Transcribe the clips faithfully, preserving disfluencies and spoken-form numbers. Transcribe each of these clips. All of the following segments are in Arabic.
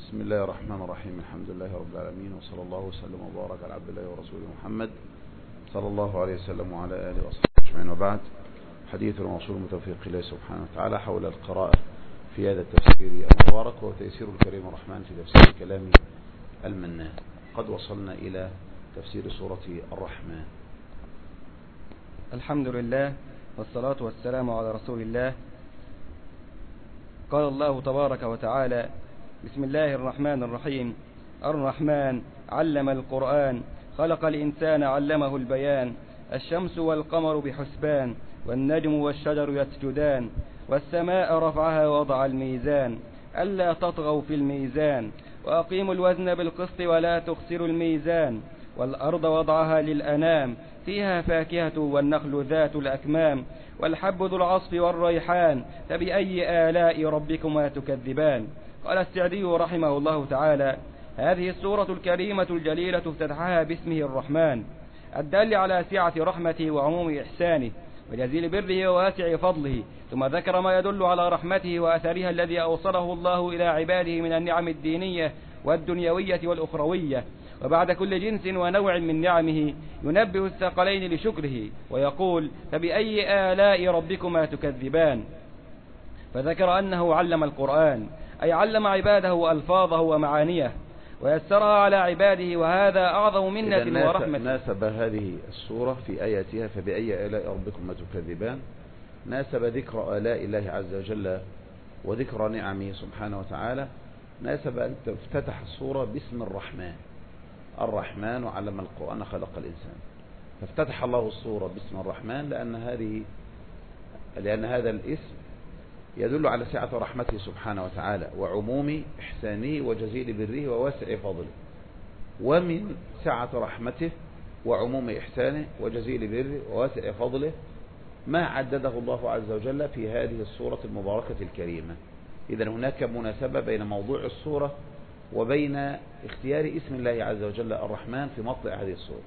بسم الله الرحمن الرحيم. الحمد لله رب العالمين، وصلى الله وسلم وبارك على عبد الله ورسوله محمد صلى الله عليه وسلم وعلى آله وصحبه أجمعين. وبعد، حديث الموصول متوفيق الله سبحانه وتعالى حول القراءة في هذا التفسير المبارك، وتيسير الكريم الرحمن في تفسير كلام المنان. قد وصلنا إلى تفسير سورة الرحمن. الحمد لله والصلاة والسلام على رسول الله. قال الله تبارك وتعالى: بسم الله الرحمن الرحيم. الرحمن علم القرآن، خلق الإنسان علمه البيان. الشمس والقمر بحسبان، والنجم والشجر يسجدان. والسماء رفعها ووضع الميزان، ألا تطغوا في الميزان. وأقيموا الوزن بالقسط ولا تخسروا الميزان. والأرض وضعها للأنام، فيها فاكهة والنخل ذات الأكمام. والحب ذو العصف والريحان، فبأي آلاء ربكما تكذبان. قال السعدي رحمه الله تعالى: هذه السورة الكريمة الجليلة افتتحها باسمه الرحمن، الدال على سعة رحمته وعموم إحسانه وجزيل بره وواسع فضله، ثم ذكر ما يدل على رحمته وأثرها الذي أوصله الله إلى عباده من النعم الدينية والدنيوية والأخروية. وبعد كل جنس ونوع من نعمه ينبه الثقلين لشكره ويقول: فبأي آلاء ربكما تكذبان. فذكر أنه علم القرآن، أي علم عباده ألفاظه ومعانيه ويسرها على عباده، وهذا أعظم منة ورحمة. ناسب هذه السورة في آياتها فبأي آلاء ربكما تكذبان، ناسب ذكر آلاء الله عز وجل وذكر نعمه سبحانه وتعالى، ناسب أن تفتتح السورة باسم الرحمن. الرحمن علم القرآن خلق الإنسان، فافتتح الله السورة باسم الرحمن لأن هذه لأن هذا الاسم يدل على سعة رحمته سبحانه وتعالى وعموم إحسانه وجزيل بره وواسع فضله. ومن سعة رحمته وعموم إحسانه وجزيل بره وواسع فضله ما عدده الله عز وجل في هذه السورة المباركة الكريمة. إذن هناك مناسبة بين موضوع السورة وبين اختيار اسم الله عز وجل الرحمن في مطلع هذه السورة.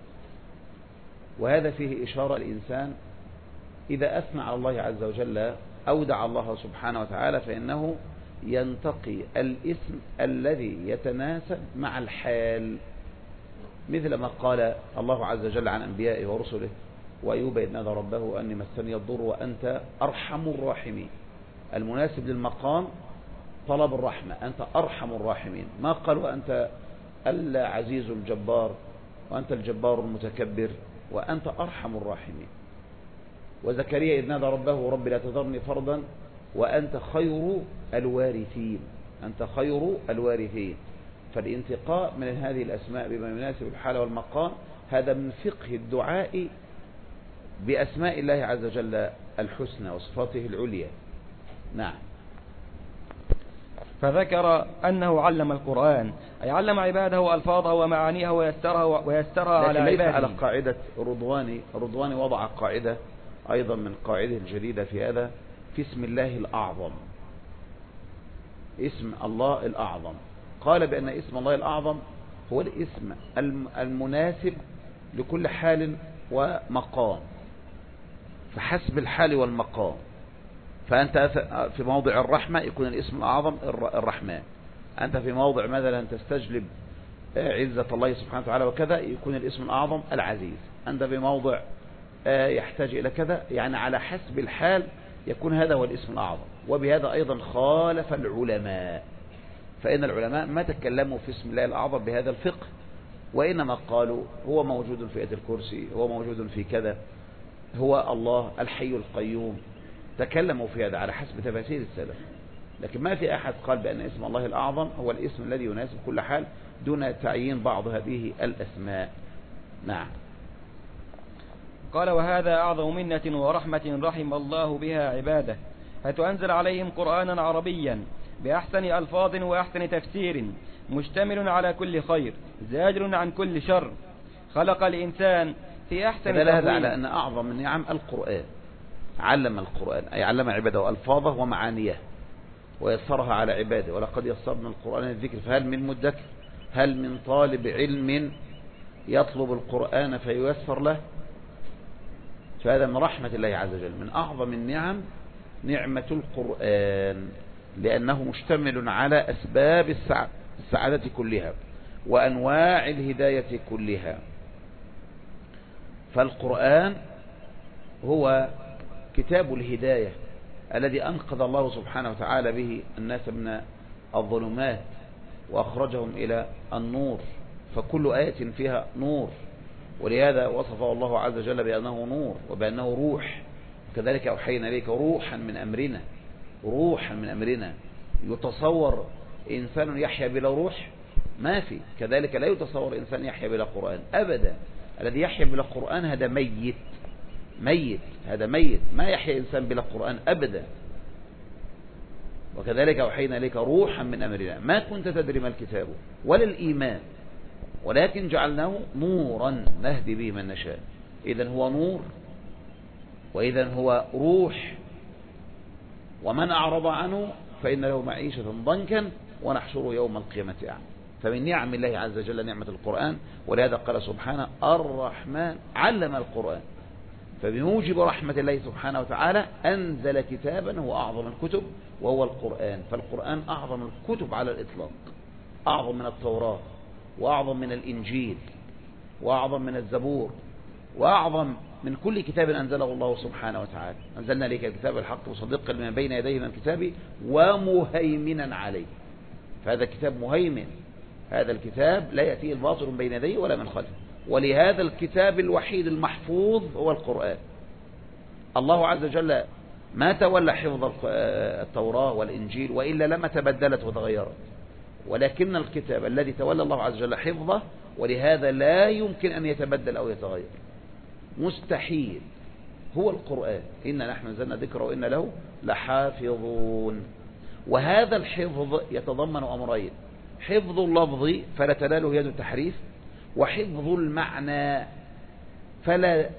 وهذا فيه إشارة الإنسان إذا أثنى على الله عز وجل أودع الله سبحانه وتعالى فإنه ينتقي الاسم الذي يتناسب مع الحال، مثل ما قال الله عز وجل عن أنبيائه ورسله: وأيوب إذ نادى ربه أني مسني الضر وأنت أرحم الراحمين. المناسب للمقام طلب الرحمة، أنت أرحم الراحمين. ما قال وأنت العزيز الجبار وأنت الجبار المتكبر، وأنت أرحم الراحمين. وزكريا إذ نادى ربه: رب لا تذرني فردا وأنت خير الوارثين، أنت خير الوارثين. فالانتقاء من هذه الأسماء بما يناسب الحال والمقام هذا من فقه الدعاء بأسماء الله عز وجل الحسنى وصفاته العليا. نعم. فذكر أنه علم القرآن، أي علم عباده ألفاظه ومعانيه ويسرها, ويسرها على عباده. ليس على قاعدة رضواني. رضواني وضع قاعدة أيضا من قاعدة الجديدة في هذا، في اسم الله الأعظم. اسم الله الأعظم قال بأن اسم الله الأعظم هو الاسم المناسب لكل حال ومقام، فحسب الحال والمقام. فأنت في موضع الرحمة يكون الاسم الأعظم الرحمن، أنت في موضع مثلا تستجلب عزة الله سبحانه وتعالى وكذا يكون الاسم الأعظم العزيز، أنت في موضع يحتاج إلى كذا، يعني على حسب الحال يكون هذا هو الاسم الأعظم. وبهذا أيضا خالف العلماء، فإن العلماء ما تكلموا في اسم الله الأعظم بهذا الفقه، وإنما قالوا هو موجود في آية الكرسي، هو موجود في كذا، هو الله الحي القيوم. تكلموا في هذا على حسب تفاسير السلف، لكن ما في أحد قال بأن اسم الله الأعظم هو الاسم الذي يناسب كل حال دون تعيين بعض هذه الأسماء. نعم. قال: وهذا أعظم منة ورحمة رحم الله بها عباده، حيث أنزل عليهم قرآنا عربيا بأحسن ألفاظ وأحسن تفسير، مشتمل على كل خير، زاجر عن كل شر. خلق الإنسان في أحسن تقويم. هذا على أن أعظم من نعم القرآن. علم القرآن أي علم عباده ألفاظه ومعانيه ويسرها على عباده. ولقد يسرنا القرآن للذكر فهل من مدكر، هل من طالب علم يطلب القرآن فييسر له؟ فهذا من رحمة الله عز وجل، من أعظم النعم نعمة القرآن، لأنه مشتمل على أسباب السعادة كلها وأنواع الهداية كلها. فالقرآن هو كتاب الهداية الذي أنقذ الله سبحانه وتعالى به الناس من الظلمات وأخرجهم إلى النور، فكل آية فيها نور، ولهذا وصفه الله عز وجل بأنه نور وبأنه روح. كذلك أوحينا إليك روحا من أمرنا، روحا من أمرنا. يتصور إنسان يحيا بلا روح؟ ما في. كذلك لا يتصور إنسان يحيا بلا قرآن أبدا. الذي يحيا بلا قرآن هذا ميت، ميت، هذا ميت، ما يحيا إنسان بلا قرآن أبدا. وكذلك أوحينا إليك روحا من أمرنا ما كنت تدري ما الكتاب ولا الإيمان ولكن جعلناه نورا نهدي به من نشاء. إذن هو نور، وإذن هو روح. ومن أعرض عنه فإن له معيشة ضنكا ونحشره يوم القيامة أعمى. فمن نعم الله عز وجل نعمة القرآن، ولهذا قال سبحانه الرحمن علم القرآن. فبموجب رحمة الله سبحانه وتعالى أنزل كتابا هو أعظم الكتب وهو القرآن. فالقرآن أعظم الكتب على الإطلاق، أعظم من التوراة وأعظم من الإنجيل وأعظم من الزبور وأعظم من كل كتاب أنزله الله سبحانه وتعالى. أنزلنا لك الكتاب الحق مصدقا لما بين يديه من الكتاب ومهيمنا عليه. فهذا الكتاب مهيمن، هذا الكتاب لا يأتيه الباطل من بين يديه ولا من خلفه. ولهذا الكتاب الوحيد المحفوظ هو القرآن. الله عز وجل ما تولى حفظ التوراة والإنجيل، وإلا لما تبدلت وتغيرت، ولكن الكتاب الذي تولى الله عز وجل حفظه، ولهذا لا يمكن أن يتبدل أو يتغير، مستحيل، هو القرآن. إنا نحن نزلنا ذكره وإنا له لحافظون. وهذا الحفظ يتضمن أمرين: حفظ اللفظ فلا تناله يد التحريف، وحفظ المعنى فلا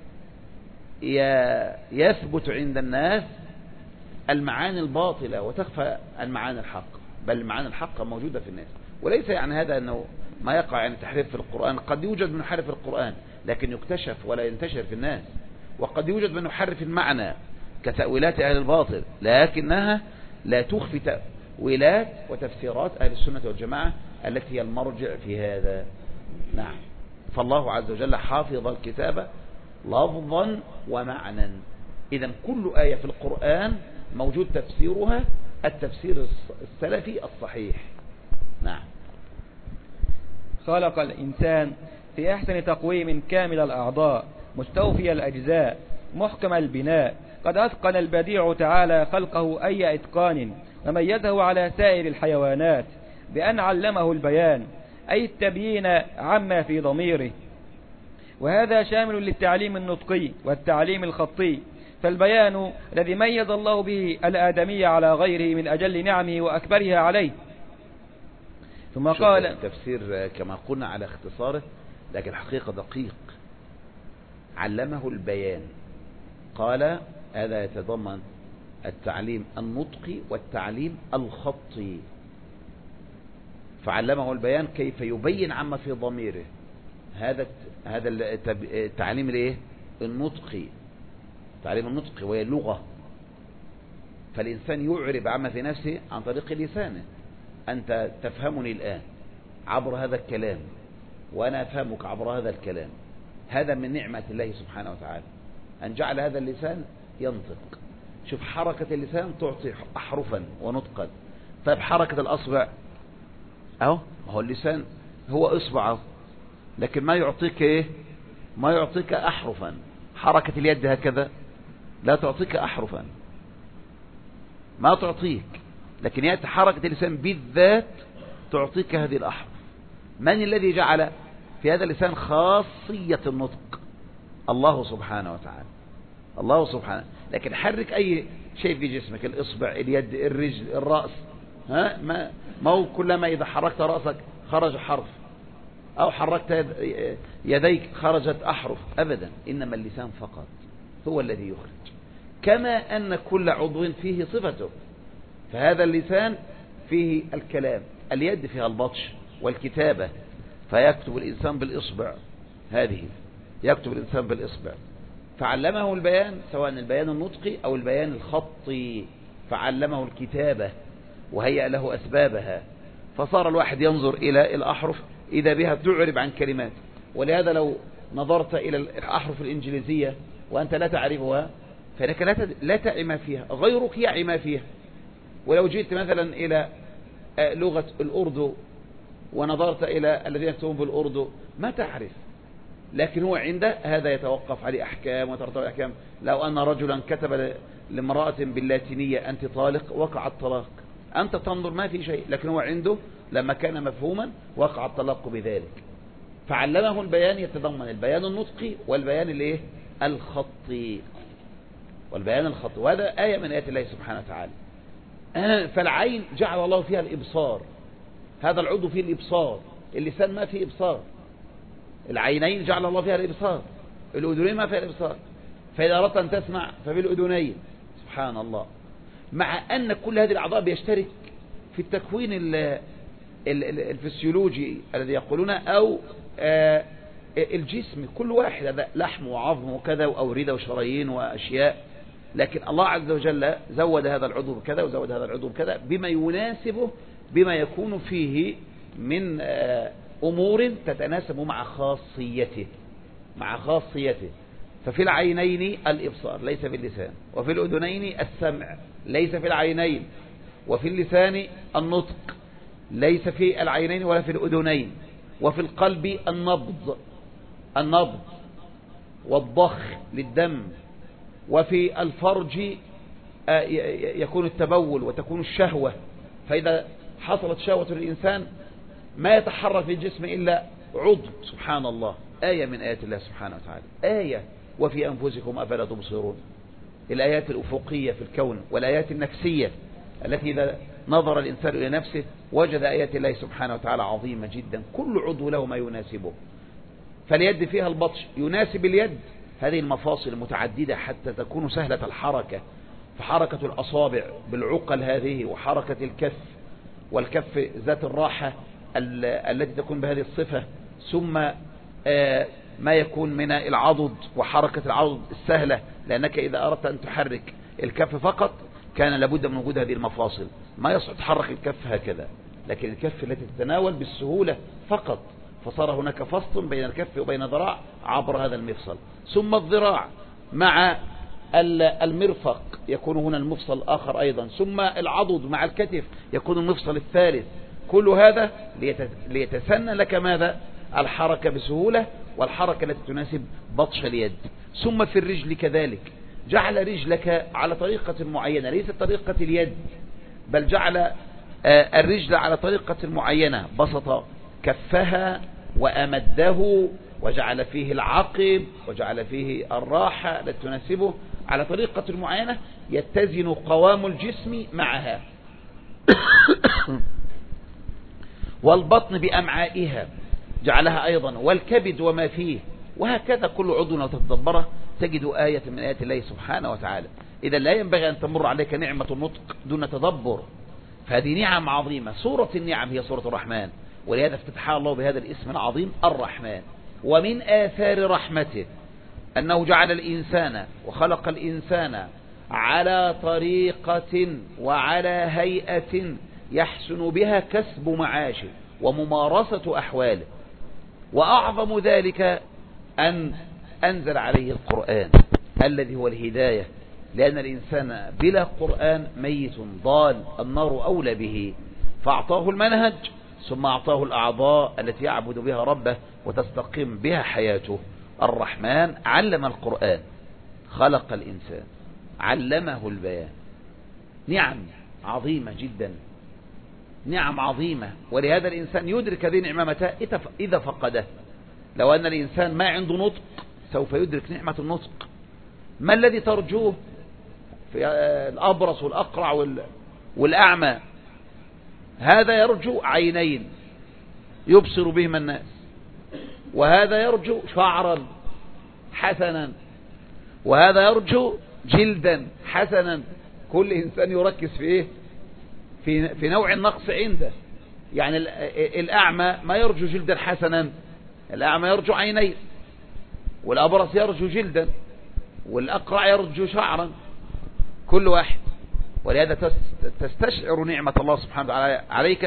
يثبت عند الناس المعاني الباطلة وتخفى المعاني الحق، بل المعاني الحق موجودة في الناس. وليس يعني هذا أنه ما يقع يعني تحريف في القرآن، قد يوجد من يحرف القرآن لكن يكتشف ولا ينتشر في الناس، وقد يوجد من يحرف المعنى كتأويلات أهل الباطل لكنها لا تخفي تأويلات وتفسيرات أهل السنة والجماعة التي هي المرجع في هذا. نعم. فالله عز وجل حافظ الكتاب لفظا ومعنى. إذن كل آية في القرآن موجود تفسيرها التفسير السلفي الصحيح. نعم. خلق الإنسان في أحسن تقويم كامل الأعضاء مستوفي الأجزاء محكم البناء، قد أتقن البديع تعالى خلقه أي إتقان، وميزه على سائر الحيوانات بأن علمه البيان أي التبيين عما في ضميره، وهذا شامل للتعليم النطقي والتعليم الخطي. فالبيان الذي ميز الله به الآدمي على غيره من أجل نعمه وأكبرها عليه. ثم قال التفسير كما قلنا على اختصاره، لكن الحقيقة دقيق. علمه البيان، قال هذا يتضمن التعليم النطقي والتعليم الخطي. فعلمه البيان كيف يبين عما في ضميره. هذا هذا التعليم الايه النطقي، تعليم النطقي وهي اللغة. فالإنسان يعرب عما في نفسه عن طريق لسانه. أنت تفهمني الآن عبر هذا الكلام وأنا أفهمك عبر هذا الكلام. هذا من نعمة الله سبحانه وتعالى أن جعل هذا اللسان ينطق. شوف حركة اللسان تعطي أحرفا ونطقا. طيب حركة الأصبع أهو، هو اللسان هو إصبعه لكن ما يعطيك إيه؟ ما يعطيك أحرفا. حركة اليد هكذا لا تعطيك أحرفا، ما تعطيك، لكن يأتي حركة اللسان بالذات تعطيك هذه الأحرف. من الذي جعل في هذا اللسان خاصية النطق؟ الله سبحانه وتعالى، الله سبحانه. لكن حرك أي شيء في جسمك، الإصبع، اليد، الرجل، الرأس، ها ما ما هو كلما إذا حركت رأسك خرج حرف، أو حركت يديك خرجت أحرف، أبدا. إنما اللسان فقط هو الذي يخرج، كما أن كل عضو فيه صفته. فهذا اللسان فيه الكلام، اليد فيها البطش والكتابة، فيكتب الإنسان بالإصبع، هذه يكتب الإنسان بالإصبع. فعلمه البيان سواء البيان النطقي أو البيان الخطي، فعلمه الكتابة وهيأ له أسبابها، فصار الواحد ينظر إلى الأحرف إذا بها تعرب عن كلمات. ولهذا لو نظرت إلى الأحرف الإنجليزية وأنت لا تعرفها فإنك لا تعي ما فيها، غيرك يعي ما فيها. ولو جئت مثلا إلى لغة الأردو ونظرت إلى الذين يكتبون بالأردو ما تعرف، لكن هو عنده هذا يتوقف عليه أحكام وترتب أحكام. لو أن رجلا كتب لامرأة باللاتينية أنت طالق وقع الطلاق، أنت تنظر ما في شيء، لكن هو عنده لما كان مفهوما وقع الطلاق بذلك. فعلمه البيان يتضمن البيان النطقي والبيان الايه الخطي والبيان الخطي، وهذا آية من آيات الله سبحانه وتعالى. فالعين جعل الله فيها الإبصار، هذا العضو فيه الإبصار، اللسان ما فيه إبصار. العينين جعل الله فيها الإبصار، الأذنين ما فيها الإبصار. فإذا أردت أن تسمع فبالأذنين، سبحان الله. مع أن كل هذه الأعضاء بيشترك في التكوين الفسيولوجي الذي يقولون أو الجسم، كل واحد هذا لحم وعظم وكذا وأوردة وشرايين وأشياء، لكن الله عز وجل زود هذا العضو بكذا وزود هذا العضو بكذا بما يناسبه، بما يكون فيه من أمور تتناسب مع خاصيته مع خاصيته. ففي العينين الإبصار ليس في اللسان، وفي الأذنين السمع ليس في العينين، وفي اللسان النطق ليس في العينين ولا في الأذنين، وفي القلب النبض النبض والضخ للدم، وفي الفرج يكون التبول وتكون الشهوة. فإذا حصلت شهوة الإنسان ما يتحرك في الجسم إلا عضو، سبحان الله. آية من آيات الله سبحانه وتعالى، آية. وفي أنفسكم أفلا تبصرون، الآيات الأفقية في الكون والآيات النفسية التي إذا نظر الإنسان إلى نفسه وجد آيات الله سبحانه وتعالى عظيمة جدا، كل عضو له ما يناسبه. فاليد فيها البطش يناسب اليد هذه المفاصل المتعددة حتى تكون سهلة الحركة، فحركة الأصابع بالعقل هذه، وحركة الكف والكف ذات الراحة التي تكون بهذه الصفة، ثم ما يكون من العضد وحركة العضد السهلة، لأنك إذا أردت أن تحرك الكف فقط كان لابد من وجود هذه المفاصل، ما يصح تحرك الكف هكذا، لكن الكف التي تتناول بالسهولة فقط، فصار هناك فصل بين الكف وبين الذراع عبر هذا المفصل. ثم الذراع مع المرفق يكون هنا المفصل الآخر أيضا، ثم العضد مع الكتف يكون المفصل الثالث. كل هذا ليتسنى لك ماذا؟ الحركة بسهولة، والحركة التي تناسب بطش اليد. ثم في الرجل كذلك، جعل رجلك على طريقة معينة ليست طريقة اليد، بل جعل الرجل على طريقة معينة، بسط كفها وأمده وجعل فيه العقب وجعل فيه الراحة التي تناسبه على طريقة معينة يتزن قوام الجسم معها. والبطن بأمعائها جعلها أيضا، والكبد وما فيه، وهكذا كل عضو لو تتدبره تجد آية من آيات الله سبحانه وتعالى. إذا لا ينبغي أن تمر عليك نعمة النطق دون تدبر، فهذه نعم عظيمة. سورة النعم هي سورة الرحمن، ولهذا افتتحها الله بهذا الاسم العظيم الرحمن. ومن آثار رحمته أنه جعل الإنسان وخلق الإنسان على طريقة وعلى هيئة يحسن بها كسب معاشه وممارسة أحواله. وأعظم ذلك أن أنزل عليه القرآن الذي هو الهداية، لأن الإنسان بلا قرآن ميت ضال، النار أولى به. فأعطاه المنهج ثم أعطاه الأعضاء التي يعبد بها ربه وتستقيم بها حياته. الرحمن علم القرآن، خلق الإنسان، علمه البيان. نعم عظيمة جدا، نعم عظيمة. ولهذا الإنسان يدرك هذه النعمة متى؟ إذا فقده. لو أن الإنسان ما عنده نطق سوف يدرك نعمة النطق. ما الذي ترجوه في الأبرص والأقرع والأعمى؟ هذا يرجو عينين يبصر بهما الناس، وهذا يرجو شعرا حسنا، وهذا يرجو جلدا حسنا. كل إنسان يركز في إيه؟ في, في نوع النقص عنده. يعني الأعمى ما يرجو جلدا حسنا، الأعمى يرجو عينين، والأبرص يرجو جلدا، والأقرع يرجو شعرا، كل واحد. ولهذا تستشعر نعمة الله سبحانه وتعالى عليك في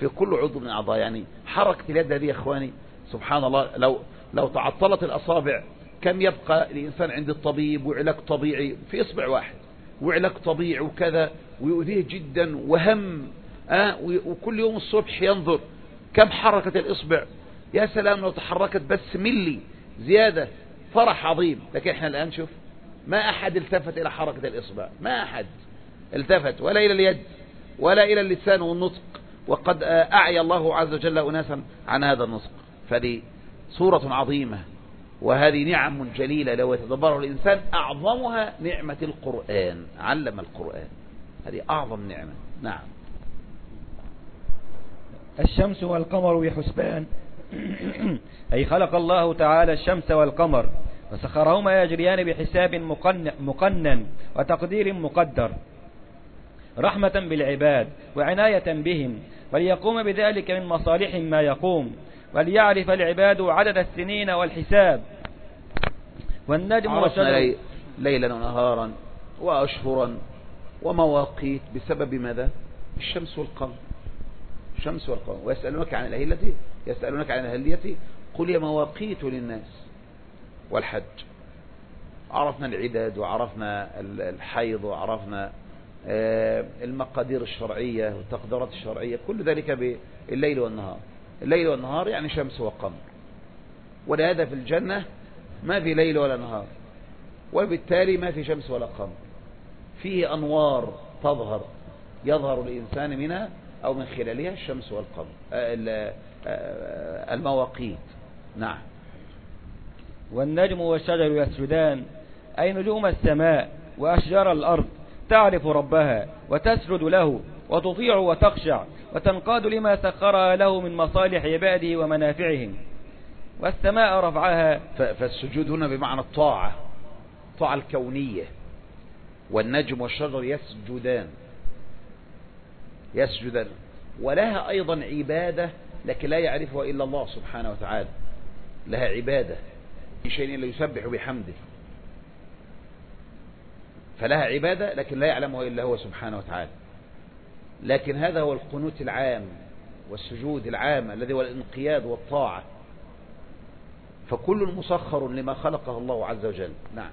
في كل عضو من أعضاء. يعني حركة اليد هذه يا إخواني سبحان الله، لو لو تعطلت الأصابع كم يبقى الإنسان عند الطبيب وعلاج طبيعي في إصبع واحد، وعلاج طبيعي وكذا، ويؤذيه جدا وهم آه وكل يوم الصبح ينظر كم حركة الإصبع. يا سلام لو تحركت بس ملي زيادة فرح عظيم. لكن احنا الآن شوف ما أحد التفت إلى حركة الإصبع، ما أحد التفت ولا إلى اليد ولا إلى اللسان والنطق، وقد أعيا الله عز وجل أناسا عن هذا النطق. فدي صورة عظيمة، وهذه نعم جليلة لو يتدبرها الإنسان. أعظمها نعمة القرآن، علم القرآن، هذه أعظم نعمة. نعم. الشمس والقمر بحسبان أي خلق الله تعالى الشمس والقمر وسخرهما يجريان بحساب مقنن وتقدير مقدر، رحمة بالعباد وعناية بهم، وليقوم بذلك من مصالح ما يقوم، وليعرف العباد عدد السنين والحساب. والنجم والشجر ليلا ونهارا وأشهرا ومواقيت بسبب ماذا؟ الشمس والقمر. الشمس والقمر. ويسألونك عن الأهلة يسألونك عن الأهلية قل هي مواقيت للناس والحج. عرفنا العداد وعرفنا الحيض وعرفنا المقادير الشرعية والتقديرات الشرعية، كل ذلك بالليل والنهار. الليل والنهار يعني شمس وقمر، ولهذا في الجنة ما في ليل ولا نهار، وبالتالي ما في شمس ولا قمر، فيه أنوار تظهر يظهر الإنسان منها أو من خلالها الشمس والقمر المواقيت. نعم. والنجم والشجر يسجدان أي نجوم السماء وأشجار الأرض تعرف ربها وتسجد له وتطيع وتخشع وتنقاد لما سخرها له من مصالح عباده ومنافعهم. والسماء رفعها، فالسجود هنا بمعنى الطاعة، الطاعة الكونية. والنجم والشجر يسجدان يسجدان ولها أيضا عبادة لكن لا يعرفها إلا الله سبحانه وتعالى. لها عبادة في شيء إلا يسبح بحمده، فلها عبادة لكن لا يعلمها إلا هو سبحانه وتعالى. لكن هذا هو القنوت العام والسجود العام الذي هو الانقياد والطاعة، فكل مسخر لما خلقه الله عز وجل. نعم.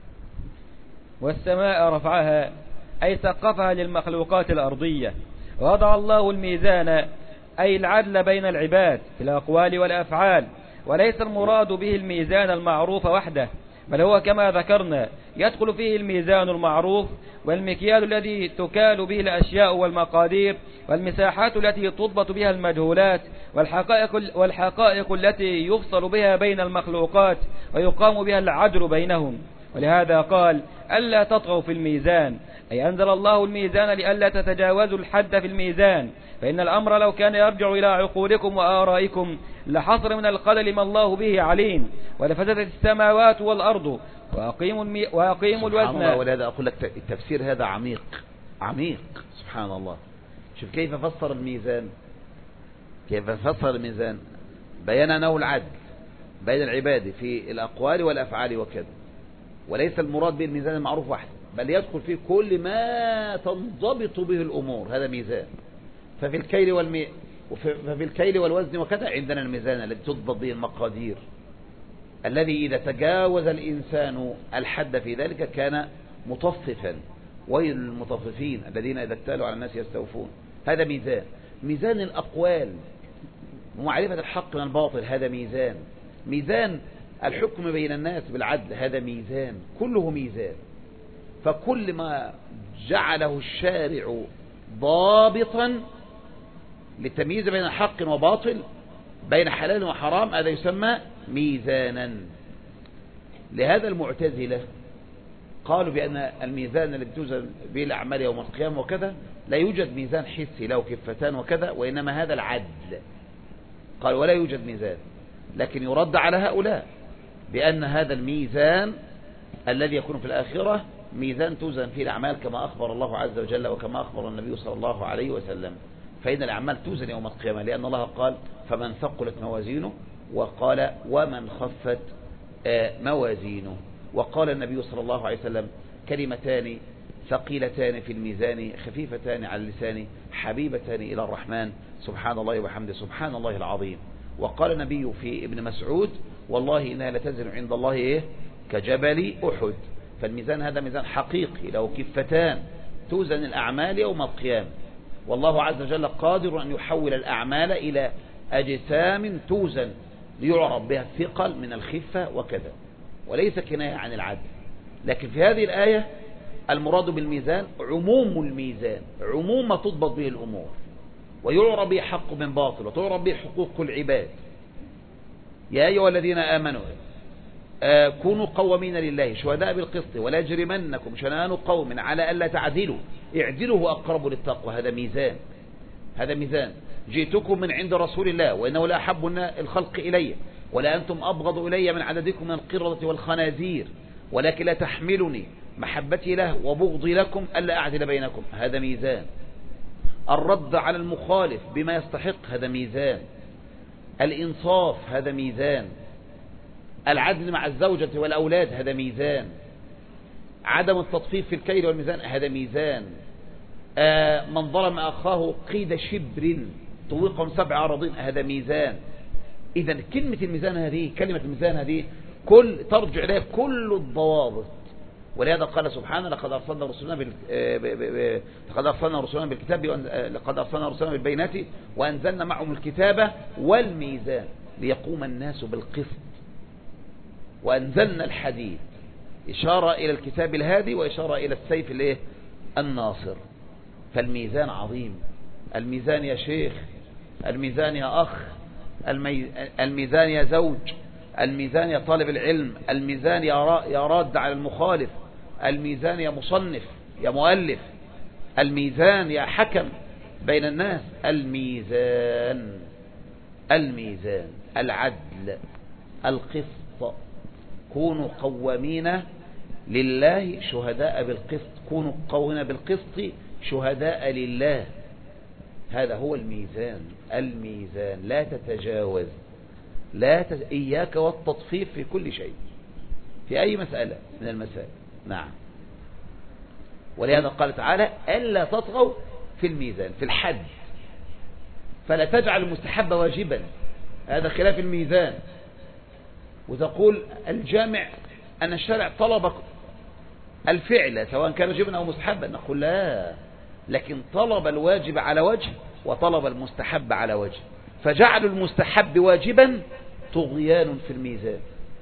والسماء رفعها أي سقفها للمخلوقات الأرضية، ووضع الله الميزان أي العدل بين العباد في الأقوال والأفعال، وليس المراد به الميزان المعروف وحده، بل هو كما ذكرنا يدخل فيه الميزان المعروف والمكيال الذي تكال به الأشياء والمقادير، والمساحات التي تضبط بها المجهولات، والحقائق, والحقائق التي يفصل بها بين المخلوقات ويقام بها العدل بينهم. ولهذا قال ألا تطغوا في الميزان، أي أنزل الله الميزان لألا تتجاوزوا الحد في الميزان، فإن الأمر لو كان يرجع إلى عقولكم وآرائكم لحصر من القدر ما الله به عليم، ولفسدت السماوات والأرض. وأقيموا, المي... وأقيموا الوزن. ولهذا أقول لك التفسير هذا عميق عميق سبحان الله. شوف كيف فسر الميزان، كيف فسر الميزان، بيان أنه العدل بين العباد في الأقوال والأفعال وكذا، وليس المراد بالميزان المعروف واحد، بل يدخل فيه كل ما تنضبط به الأمور، هذا ميزان. ففي الكيل والمي... ففي الكيل والوزن وكذا عندنا الميزان الذي تضبط به المقادير، الذي إذا تجاوز الإنسان الحد في ذلك كان مطففا. ويل للمطففين الذين إذا اكتالوا على الناس يستوفون. هذا ميزان. ميزان الأقوال ومعرفة الحق من الباطل، هذا ميزان. ميزان الحكم بين الناس بالعدل، هذا ميزان. كله ميزان. فكل ما جعله الشارع ضابطا للتمييز بين حق وباطل، بين حلال وحرام، هذا يسمى ميزانا. لهذا المعتزلة قالوا بأن الميزان الذي توزن به الأعمال يوم القيامة وكذا لا يوجد ميزان حسي له كفتان وكذا، وإنما هذا العدل. قال ولا يوجد ميزان، لكن يرد على هؤلاء بأن هذا الميزان الذي يكون في الآخرة ميزان توزن فيه الأعمال كما أخبر الله عز وجل وكما أخبر النبي صلى الله عليه وسلم. فإن الأعمال توزن يوم القيامة، لأن الله قال فمن ثقلت موازينه، وقال ومن خفت موازينه. وقال النبي صلى الله عليه وسلم كلمتان ثقيلتان في الميزان خفيفتان على اللسان حبيبتان إلى الرحمن سبحان الله وبحمده سبحان الله العظيم. وقال النبي في ابن مسعود والله إنها لتزن عند الله إيه كجبل أحد. فالميزان هذا ميزان حقيقي له كفتان توزن الأعمال يوم القيامة، والله عز وجل قادر أن يحول الأعمال إلى أجسام توزن ليعرف بها الثقل من الخفة وكذا، وليس كناية عن العدل. لكن في هذه الآية المراد بالميزان عموم الميزان، عموم ما تضبط به الأمور ويعرف به حق من باطل وتعرف به حقوق العباد. يا أيها الذين آمنوا آه كونوا قوامين لله شهداء بالقسط ولا يجرمنكم شنآن قوم على ألا تعدلوا اعدلوا هو أقرب للتقوى. هذا ميزان، هذا ميزان. جئتكم من عند رسول الله وإنه لا أحب الخلق إلي ولا أنتم أبغض إلي من عددكم من القردة والخنازير ولكن لا تحملني محبتي له وبغضي لكم ألا أعدل بينكم. هذا ميزان. الرد على المخالف بما يستحق هذا ميزان. الإنصاف هذا ميزان. العدل مع الزوجة والأولاد هذا ميزان. عدم التطفيف في الكيل والميزان هذا ميزان. آه من ظلم أخاه قيد شبر طوقهم سبع أراضين هذا ميزان. إذا كلمة الميزان هذه كلمة الميزان هذه كل ترجع إليها كل الضوابط. ولهذا قال سبحانه لقد أرسلنا رسولنا بال... لقد أرسلنا رسولنا بالكتاب وأن... لقد أرسلنا رسولنا بالبينات وأنزلنا معهم الكتاب والميزان ليقوم الناس بالقسط وأنزلنا الحديد. إشارة إلى الكتاب الهادي وإشارة إلى السيف الايه الناصر. فالميزان عظيم. الميزان يا شيخ، الميزان يا أخ، المي... الميزان يا زوج، الميزان يا طالب العلم، الميزان يا را... يا راد على المخالف، الميزان يا مصنف يا مؤلف، الميزان يا حكم بين الناس. الميزان الميزان العدل القسط. كونوا قوامين لله شهداء بالقسط. كونوا قوامين بالقسط شهداء لله. هذا هو الميزان. الميزان لا تتجاوز، لا تت... إياك والتطفيف في كل شيء في أي مسألة من المسائل. نعم. ولهذا قال تعالى ألا تطغوا في الميزان في الحد، فلا تجعل المستحب واجبا، هذا خلاف الميزان. وتقول الجامع أن الشرع طلب الفعل سواء كان واجبا أو مستحبا، نقول لا، لكن طلب الواجب على وجه وطلب المستحب على وجه، فجعل المستحب واجبا طغيان في الميزان،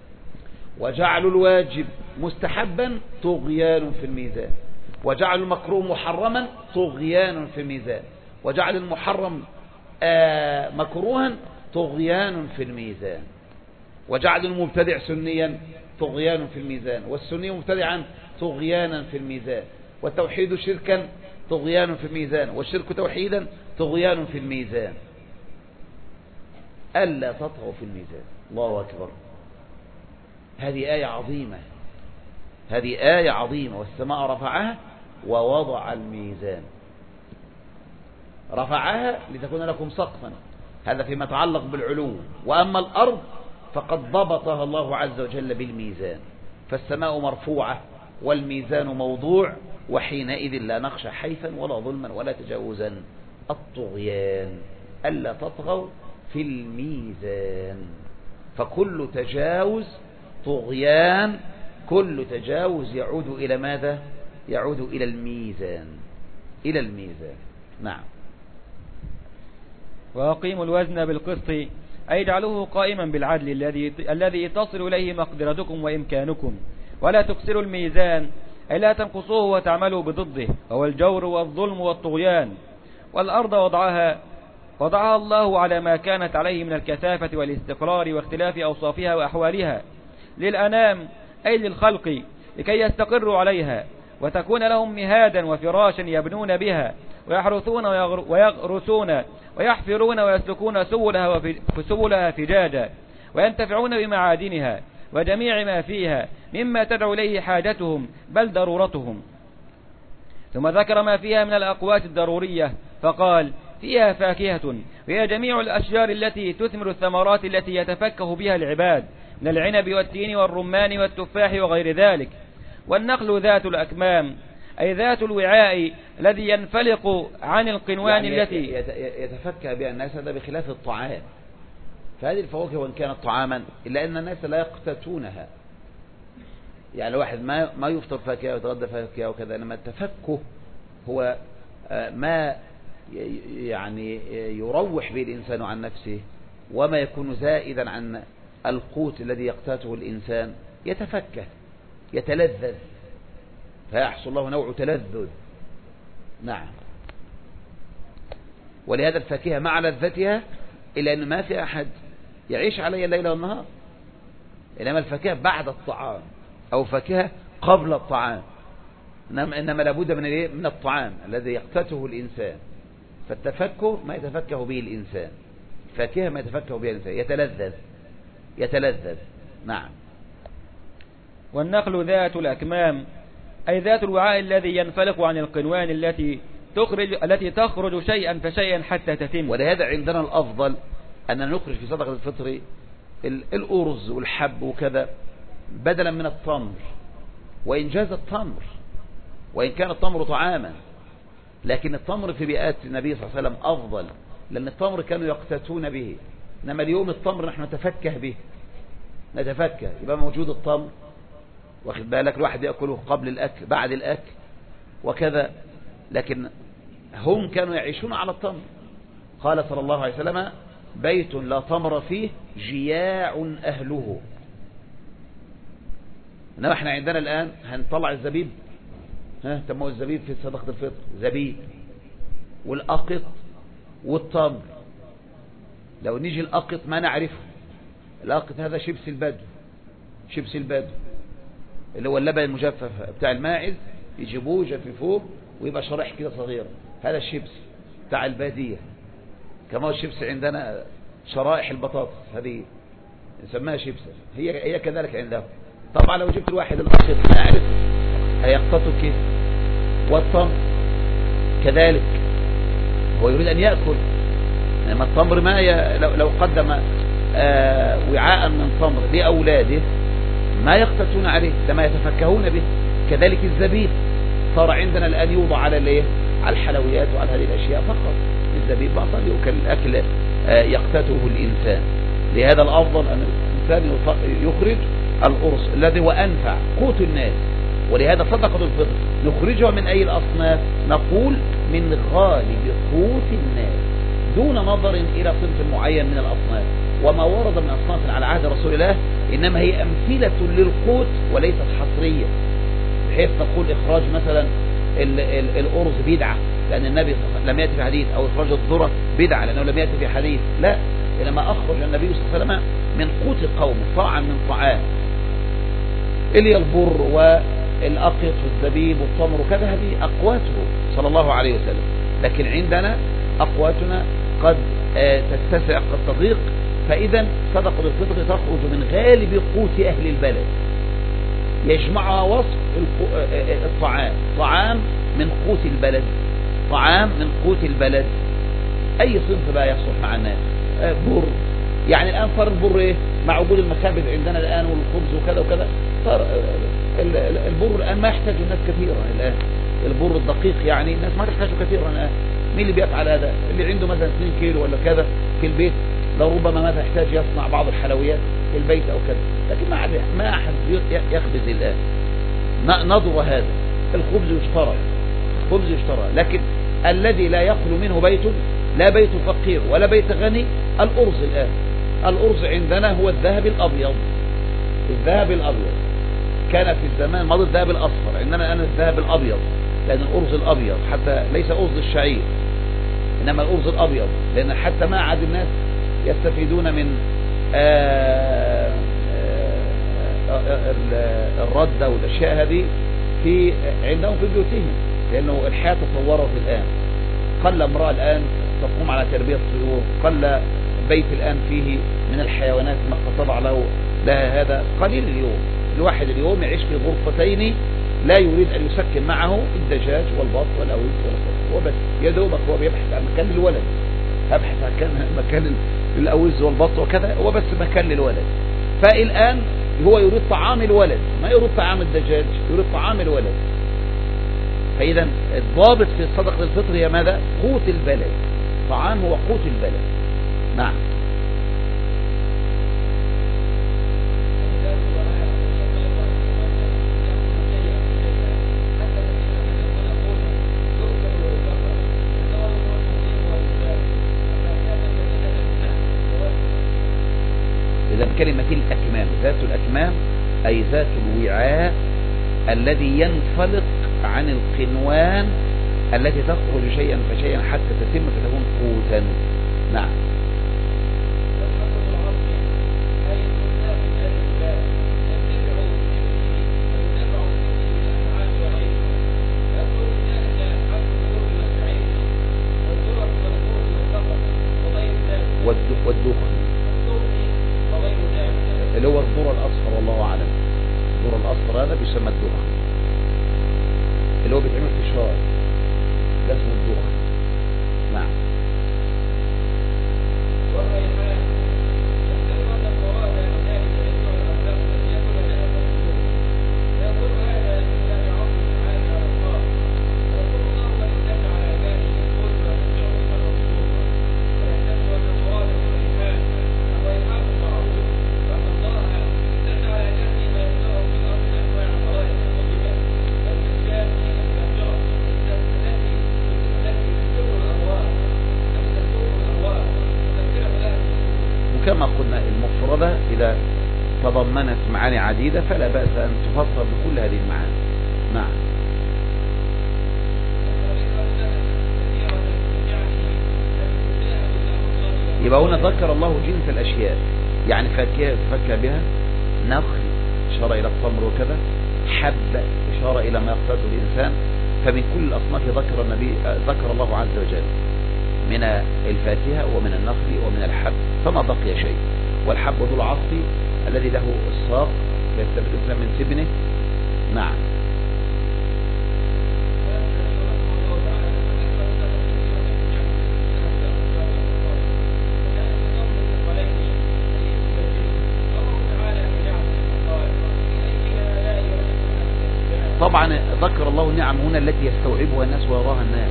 وجعل الواجب مستحبا طغيان في الميزان، وجعل المكروه محرما طغيان في الميزان، وجعل المحرم آه مكروها طغيان في الميزان، وجعل المبتدع سنيا طغيان في الميزان، والسني مبتدعا طغيانا في الميزان، والتوحيد شركا طغيان في الميزان، والشرك توحيدا طغيان في الميزان. ألا تطغوا في الميزان. الله أكبر. هذه آية عظيمة، هذه آية عظيمة. والسماء رفعها ووضع الميزان. رفعها لتكون لكم سقفا، هذا فيما يتعلق بالعلو. وأما الأرض فقد ضبطها الله عز وجل بالميزان. فالسماء مرفوعة والميزان موضوع، وحينئذ لا نخشى حيفا ولا ظلما ولا تجاوزا. الطغيان ألا تطغوا في الميزان. فكل تجاوز طغيان، كل تجاوز يعود إلى ماذا؟ يعود إلى الميزان، إلى الميزان. نعم. وأقيموا الوزن بالقسط أي اجعلوه قائما بالعدل الذي الذي تصل إليه مقدرتكم وإمكانكم، ولا تكسروا الميزان أي لا تنقصوه وتعملوا بضده، هو الجور والظلم والطغيان. والأرض وضعها وضعها الله على ما كانت عليه من الكثافة والاستقرار واختلاف أوصافها وأحوالها للأنام أي للخلق لكي يستقروا عليها وتكون لهم مهادا وفراشا يبنون بها ويحرثون ويغرسون ويحفرون ويسلكون سبلها سبلها فجاجا وينتفعون بمعادنها وجميع ما فيها مما تدعو إليه حاجتهم بل ضرورتهم. ثم ذكر ما فيها من الأقوات الضرورية فقال فيها فاكهة وهي جميع الأشجار التي تثمر الثمرات التي يتفكه بها العباد من العنب والتين والرمان والتفاح وغير ذلك، والنخل ذات الأكمام أي ذات الوعاء الذي ينفلق عن القنوان يعني التي يتفكه بها الناس، هذا بخلاف الطعام. فهذه الفواكه وإن كانت طعاما إلا أن الناس لا يقتاتونها. يعني واحد ما ما يفطر فاكهة ويتغدى فاكهة وكذا، إنما التفكه هو ما يعني يروح به الإنسان عن نفسه، وما يكون زائدا عن القوت الذي يقتاته الإنسان، يتفكه يتلذذ، فيحصل له نوع تلذذ. نعم. ولهذا الفاكهة مع لذتها إلا أن ما في أحد يعيش عليها الليل والنهار، إنما الفاكهة بعد الطعام أو فاكهة قبل الطعام، إنما لابد من من الطعام الذي يقتاته الإنسان. فالتفكه ما يتفكه به الإنسان، فاكهة ما يتفكه به الإنسان، يتلذذ يتلذذ. نعم. والنخل ذات الأكمام أي ذات الوعاء الذي ينفلق عن القنوان التي تخرج التي تخرج شيئا فشيئا حتى تتم. ولهذا عندنا الأفضل أن نخرج في صدقة الفطر الأرز والحب وكذا بدلا من التمر، وإن جاز التمر وإن كان التمر طعاما، لكن التمر في بيئات النبي صلى الله عليه وسلم أفضل، لأن التمر كانوا يقتاتون به. إنما اليوم التمر نحن نتفكه به، نتفكه يبقى موجود التمر، واخد بالك، الواحد يأكله قبل الأكل بعد الأكل وكذا، لكن هم كانوا يعيشون على التمر. قال صلى الله عليه وسلم: بيت لا تمر فيه جياع أهله. إنما احنا عندنا الآن هنطلع الزبيب، ها تمو الزبيب في صدقة الفطر، زبيب والأقط والتمر. لو نيجي الأقط ما نعرفه، الأقط هذا شبس البدو، شبس البدو اللي هو اللبن المجفف بتاع الماعز، يجيبوه يجففوه ويبقى شرائح كده صغيرة، هذا الشبس بتاع البادية. كما الشبس عندنا شرائح البطاطس هذه نسميها شبسة، هي هي كذلك عندهم. طبعا لو جبت الواحد الأقط ما يعرف هيقتطه كيف، والتمر كذلك هو يريد أن يأكل، لما التمر ما ي... لو... لو قدم آه وعاء من تمر لأولاده ما يقتتون عليه، لما يتفكهون به. كذلك الزبيب صار عندنا الآن يوضع على الايه، على الحلويات وعلى هذه الأشياء فقط. الزبيب بطل يؤكل الأكل آه يقتته الإنسان. لهذا الأفضل أن الإنسان يخرج الأرز الذي هو أنفع قوت الناس. ولهذا صدقة الفطر نخرجها من أي الأصناف؟ نقول من غالب قوت الناس دون نظر إلى صنف معين من الأصناف. وما ورد من أصناف على عهد رسول الله إنما هي أمثلة للقوت وليست حصرية، بحيث تقول إخراج مثلا الأرز بدعة لأن النبي لم يأتي في حديث، أو إخراج الذرة بدعة لأنه لم يأتي في حديث. لا، إنما أخرج النبي صلى الله عليه وسلم من قوت القوم صاعا من طعام، اللي البر والأقط والزبيب والتمر وكذا، هذه أقواته صلى الله عليه وسلم. لكن عندنا أقواتنا قد تتسع قد تضيق، فإذا صدقة الفطر تخرج من غالب قوت أهل البلد، يجمعها وصف الطعام، طعام من قوت البلد، طعام من قوت البلد. أي صنف بقى يصلح مع الناس؟ بر، يعني الآن صار البر إيه؟ مع وجود المخابز عندنا الآن والخبز وكذا وكذا، صار البر الآن ما يحتاج الناس كثيرا. الآن البر الدقيق يعني الناس ما تحتاجه كثيرا الآن. مين اللي بيفعل هذا؟ اللي عنده مثلا اثنين كيلو ولا كذا في البيت، لربما ما تحتاج يصنع بعض الحلويات في البيت أو كذا، لكن ما ما أحد يخبز الآن. نظر هذا الخبز يشترى، الخبز يشترى، لكن الذي لا يخلو منه بيت، لا بيت فقير ولا بيت غني، الأرز الآن. الأرز عندنا هو الذهب الأبيض، الذهب الأبيض. كان في الزمان الماضي الذهب الأصفر، عندنا الآن الذهب الأبيض، لأن الأرز الأبيض حتى ليس أرز الشعير إنما الأرز الأبيض، لأن حتى ما عاد الناس يستفيدون من آآ آآ الردة والأشياء هذه في عندهم في بيوتهم، لأنه الحياة تطورت الآن. قل امرأة الآن تقوم على تربية الطيور، قل بيت الآن فيه من الحيوانات ما تطبع له لها، هذا قليل اليوم. الواحد اليوم يعيش في غرفتين، لا يريد أن يسكن معه الدجاج والبط والأوز والبط، وبس يدوبك هو بيبحث عن مكان للولد، أبحث عن مكان للأوز والبط وكذا، هو بس مكان للولد. فالآن هو يريد طعام الولد، ما يريد طعام الدجاج، يريد طعام الولد. فإذا الضابط في صدقة الفطر هي ماذا؟ قوت البلد، طعام هو قوت البلد. نعم. إذا كلمة الأكمام، ذات الأكمام أي ذات الوعاء الذي ينفلق عن القنوان التي تخرج شيئا فشيئا حتى تتم فتكون قوتا. نعم. والدخن اللي هو الذرة الأصفر والله أعلم. الذرة الأصفر هذا بيسمى الدخن، اللي هو بيتعمل في شاي، ده اسمه الدخن. نعم. والريحان يحتمل أن المراد بذلك يدل على الأخلاق التي يأكل لها الرسول، ويقول هذا من باب عطف العالي على الله، ويقول الله ولله على عباده يقول ما تدعو بها الرسول، ويحتمل أن المراد بالريحان الريحان المعروف، وأن الله دل على جهل ما يزرع في الأرض من أنواع الفوائد الطيبة والمسجات الكافرة التي التي تسر الأرواح أو تسر الأرواح وتذكر بها. وكما قلنا المفردة إذا تضمنت معاني عديدة فلا بأس أن تفسر بكل هذه المعاني. نعم. يبقى هنا ذكر الله جنس الأشياء، يعني فاكهة تفكى بها، نخل إشارة إلى التمر وكذا، حب إشارة إلى ما يقتاته الإنسان. فمن كل الأصناف ذكر النبي ذكر الله عز وجل من الفاكهة ومن النخل ومن الحب، فما بقي شيء. والحب ذو العصف الذي له الساق يستبد الإنسان من سبنه. نعم. طبعا ذكر الله النعم هنا التي يستوعبها الناس ويراها الناس،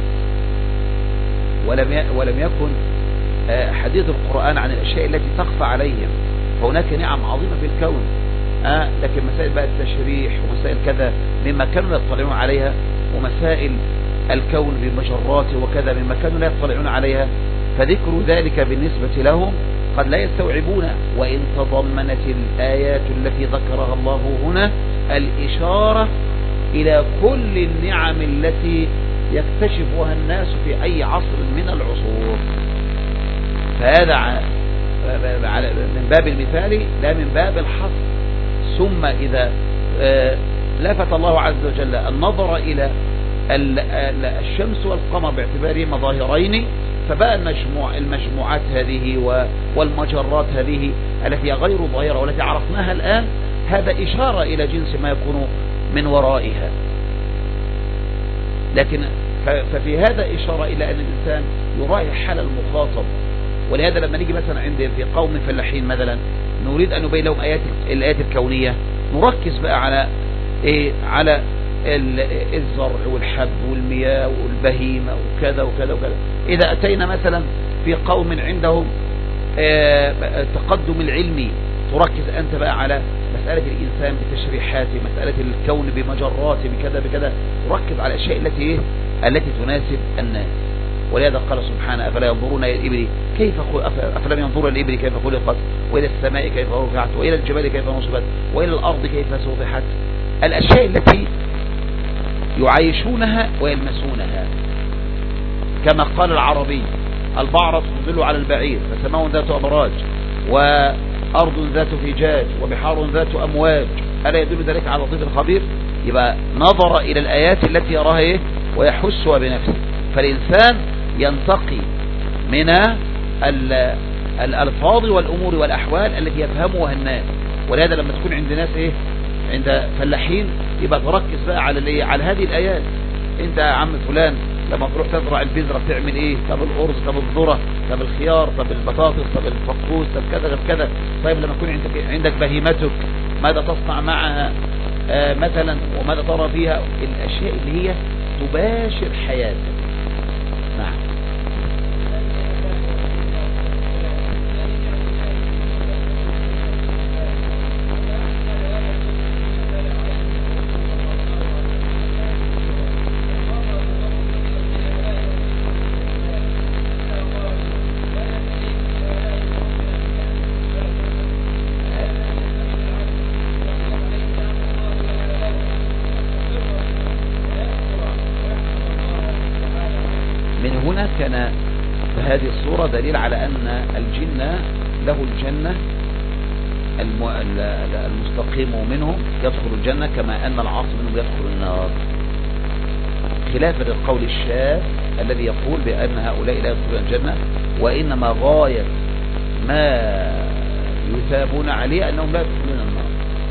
ولم ولم يكن حديث القرآن عن الأشياء التي تخفى عليهم، فهناك نعم عظيمة في الكون، آه لكن مسائل بقى التشريح ومسائل كذا مما كانوا يطلعون عليها، ومسائل الكون بمجراته وكذا مما كانوا لا يطلعون عليها، فذكر ذلك بالنسبة لهم قد لا يستوعبون. وإن تضمنت الآيات التي ذكرها الله هنا الإشارة إلى كل النعم التي يكتشفها الناس في أي عصر من العصور، فهذا من باب المثال لا من باب الحصر. ثم إذا لفت الله عز وجل النظر إلى الشمس والقمر باعتبارهما ظاهرين، فبقى المجموع المجموعات هذه والمجرات هذه التي غير ظاهرة والتي عرفناها الآن، هذا إشارة إلى جنس ما يكون من ورائها. لكن ففي هذا إشارة إلى أن الإنسان يراعي حال المخاطب. ولهذا لما نيجي مثلا عند في قوم فلاحين مثلا نريد أن نبين لهم آيات الآيات الكونية، نركز بقى على إيه؟ على الزرع والحب والمياه والبهيمة وكذا وكذا وكذا. إذا أتينا مثلا في قوم عندهم التقدم العلمي، تركز أنت بقى على مسألة الإنسان بتشريحاته، مسألة الكون بمجراته بكذا بكذا، تركز على الأشياء التي التي تناسب الناس. ولهذا قال سبحانه: أفلا ينظرون إلى الإبل كيف أفلم ينظروا إلى الإبل كيف خلقت، وإلى السماء كيف رفعت، وإلى الجبال كيف نصبت، وإلى الأرض كيف سطحت. الأشياء التي يعيشونها ويلمسونها، كما قال العربي: البعرة تدل على البعير، فسماء ذات أبراج، وأرض ذات فجاج، وبحار ذات أمواج، ألا يدل ذلك على لطيف الخبير؟ يبقى نظر إلى الآيات التي يراها إيه ويحسها بنفسه. فالإنسان ينتقي من الألفاظ والأمور والأحوال التي يفهمها الناس. ولهذا لما تكون عند ناس إيه عند فلاحين يبقى تركز بقى على الايه على هذه الآيات. انت يا عم فلان لما تروح تزرع البذرة تعمل ايه؟ طب الأرز، طب الذرة، طب الخيار، طب البطاطس، طب الفقوس، طب كذا غير كذا. طيب لما يكون عندك عندك بهيمتك ماذا تصنع معها آه مثلا، وماذا ترى فيها؟ الأشياء اللي هي تباشر حياته. نعم. كان هذه الصورة دليل على أن الجن له الجنة المستقيم منهم يدخل الجنة كما أن العاصي منهم يدخل النار، خلافا للقول الشاذ الذي يقول بأن هؤلاء لا يدخلون الجنة وإنما غاية ما يثابون عليه أنهم لا يدخلون النار،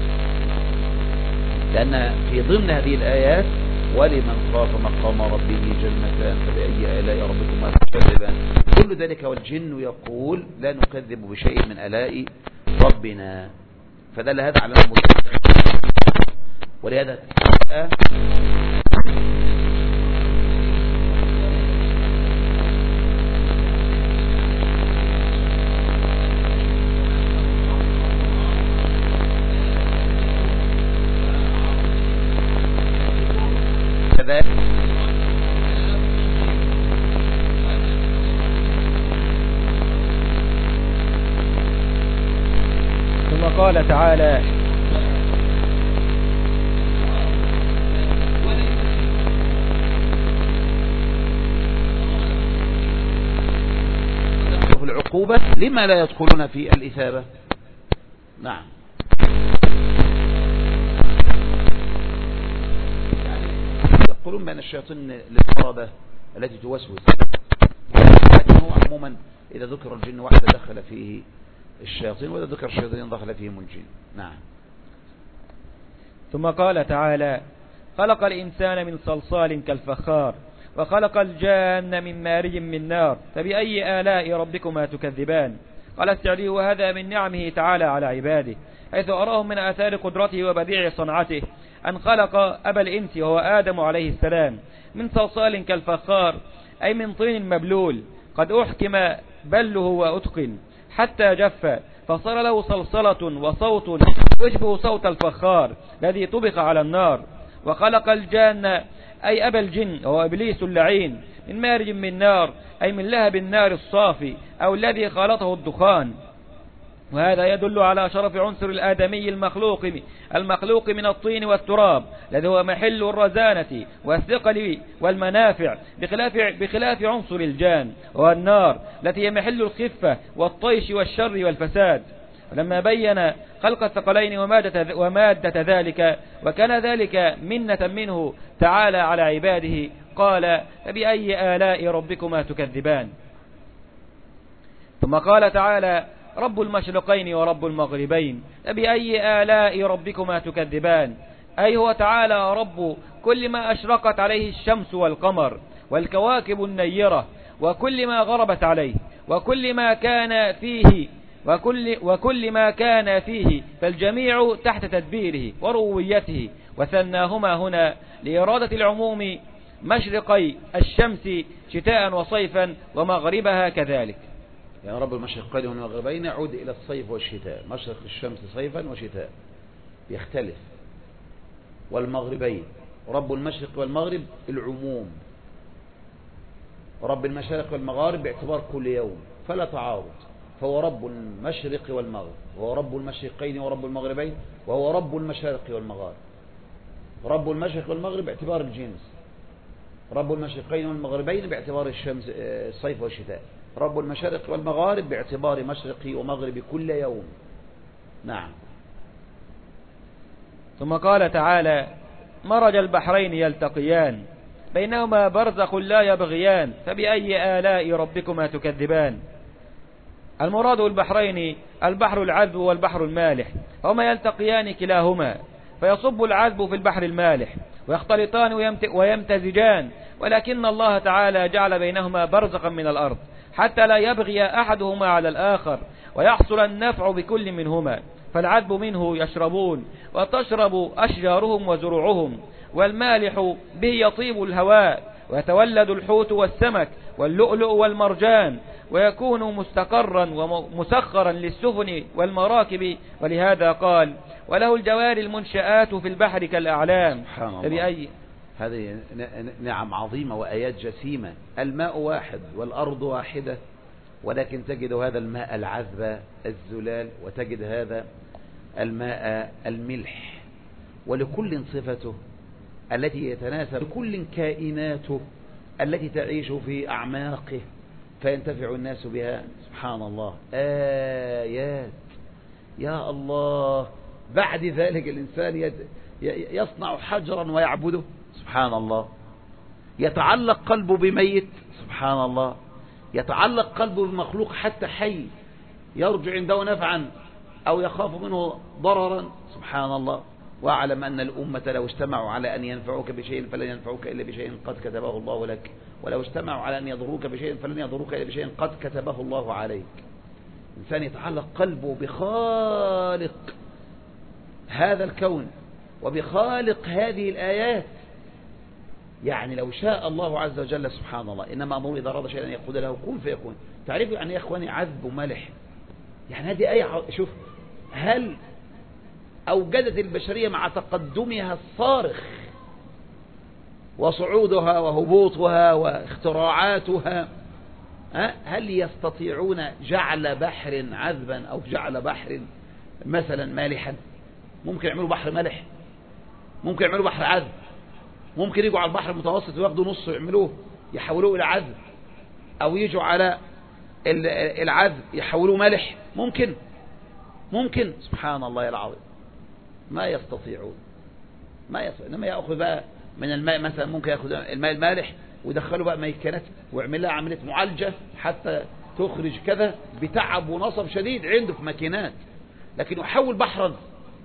لأن في ضمن هذه الآيات ولمن خاف مقام ربه جنتان فبأي آلاء ربكما تكذبان، كل ذلك والجن يقول لا نكذب بشيء من آلاء ربنا، فدل هذا على أنه ولهذا ثم قال تعالى في العقوبة لما لا يدخلون في الإثابة. نعم. يقولون بأن الشياطين للطربة التي توسوس، لكن هو عموما إذا ذكر الجن واحدة دخل فيه الشياطين وإذا ذكر الشياطين دخل فيهم الجن. نعم. ثم قال تعالى خلق الإنسان من صلصال كالفخار وخلق الجان من مارج من نار فبأي آلاء ربكما تكذبان. قال السعدي وهذا من نعمه تعالى على عباده حيث أراهم من آثار قدرته وبديع صنعته أن خلق أبا الإنس وهو آدم عليه السلام من صلصال كالفخار أي من طين مبلول قد أحكم بله وأتقن حتى جف فصار له صلصلة وصوت يشبه صوت الفخار الذي طبخ على النار. وخلق الجان أي أبا الجن وهو إبليس اللعين من مارج من نار أي من لهب النار الصافي أو الذي خالطه الدخان. وهذا يدل على شرف عنصر الآدمي المخلوق المخلوق من الطين والتراب الذي هو محل الرزانة والثقل والمنافع بخلاف, بخلاف عنصر الجان والنار التي هي محل الخفة والطيش والشر والفساد. ولما بين خلق الثقلين ومادة, ومادة ذلك وكان ذلك منة منه تعالى على عباده قال فبأي آلاء ربكما تكذبان. ثم قال تعالى رب المشرقين ورب المغربين فبأي آلاء ربكما تكذبان أي هو تعالى رب كل ما أشرقت عليه الشمس والقمر والكواكب النيرة وكل ما غربت عليه وكل ما كان فيه وكل, وكل ما كان فيه فالجميع تحت تدبيره وربوبيته. وثناهما هنا لإرادة العموم مشرقي الشمس شتاء وصيفا ومغربها كذلك. يعني رب المشرقين والمغربين يعود إلى الصيف والشتاء، مشرق الشمس صيفا وشتاء يختلف، والمغربين رب المشرق والمغرب العموم، رب المشارق والمغارب باعتبار كل يوم فلا تعارض، فهو رب المشرق والمغرب وهو رب المشرقين ورب المغربين وهو رب المشارق والمغارب. رب المشرق والمغرب باعتبار الجنس، رب المشرقين والمغربين باعتبار الشمس الصيف والشتاء، رب المشارق والمغارب باعتبار مشرقي ومغربي كل يوم. نعم. ثم قال تعالى مرج البحرين يلتقيان بينهما برزخ لا يبغيان فبأي آلاء ربكما تكذبان. المراد البحرين البحر العذب والبحر المالح هما يلتقيان كلاهما فيصب العذب في البحر المالح ويختلطان ويمتزجان، ولكن الله تعالى جعل بينهما برزخا من الأرض حتى لا يبغي أحدهما على الآخر ويحصل النفع بكل منهما. فالعذب منه يشربون وتشرب أشجارهم وزروعهم والمالح به يطيب الهواء، ويتولد الحوت والسمك واللؤلؤ والمرجان، ويكون مستقرا ومسخرا للسفن والمراكب. ولهذا قال: وله الجوار المنشآت في البحر كالأعلام. فبأي هذه نعم عظيمة وآيات جسيمة. الماء واحد والأرض واحدة، ولكن تجد هذا الماء العذب الزلال، وتجد هذا الماء الملح، ولكل صفته التي يتناسب، لكل كائناته التي تعيش في أعماقه فينتفع الناس بها. سبحان الله، آيات يا الله. بعد ذلك الإنسان يصنع حجرا ويعبده. سبحان الله. يتعلق قلبه بميت. سبحان الله. يتعلق قلبه بمخلوق حتى حي يرجو عنده نفعا أو يخاف منه ضررا. سبحان الله. واعلم أن الأمة لو اجتمعوا على أن ينفعوك بشيء فلن ينفعوك إلا بشيء قد كتبه الله لك، ولو اجتمعوا على أن يضروك بشيء فلن يضروك إلا بشيء قد كتبه الله عليك. الإنسان يتعلق قلبه بخالق هذا الكون وبخالق هذه الآيات. يعني لو شاء الله عز وجل، سبحان الله، إنما أمره إذا أراد شيئا أن يقول له كن فيكون. تعرفوا يعني يا إخواني عذب وملح؟ يعني هذه آية. شوف، هل أوجدت البشرية مع تقدمها الصارخ وصعودها وهبوطها واختراعاتها، هل يستطيعون جعل بحر عذبا أو جعل بحر مثلا مالحا؟ ممكن يعملوا بحر ملح؟ ممكن يعملوا بحر عذب؟ ممكن يجوا على البحر المتوسط وياخدوا نصه يعملوه يحولوه إلى عذب، أو يجوا على العذب يحولوه ملح؟ ممكن ممكن سبحان الله العظيم. ما يستطيعون ما يستطيعون. إنما يأخذ بقى من الماء مثلا، ممكن يأخذ الماء المالح ويدخله بقى ميكنات ويعمل لها عملية معالجة حتى تخرج كذا بتعب ونصب شديد عنده في ماكينات، لكن يحول بحرا.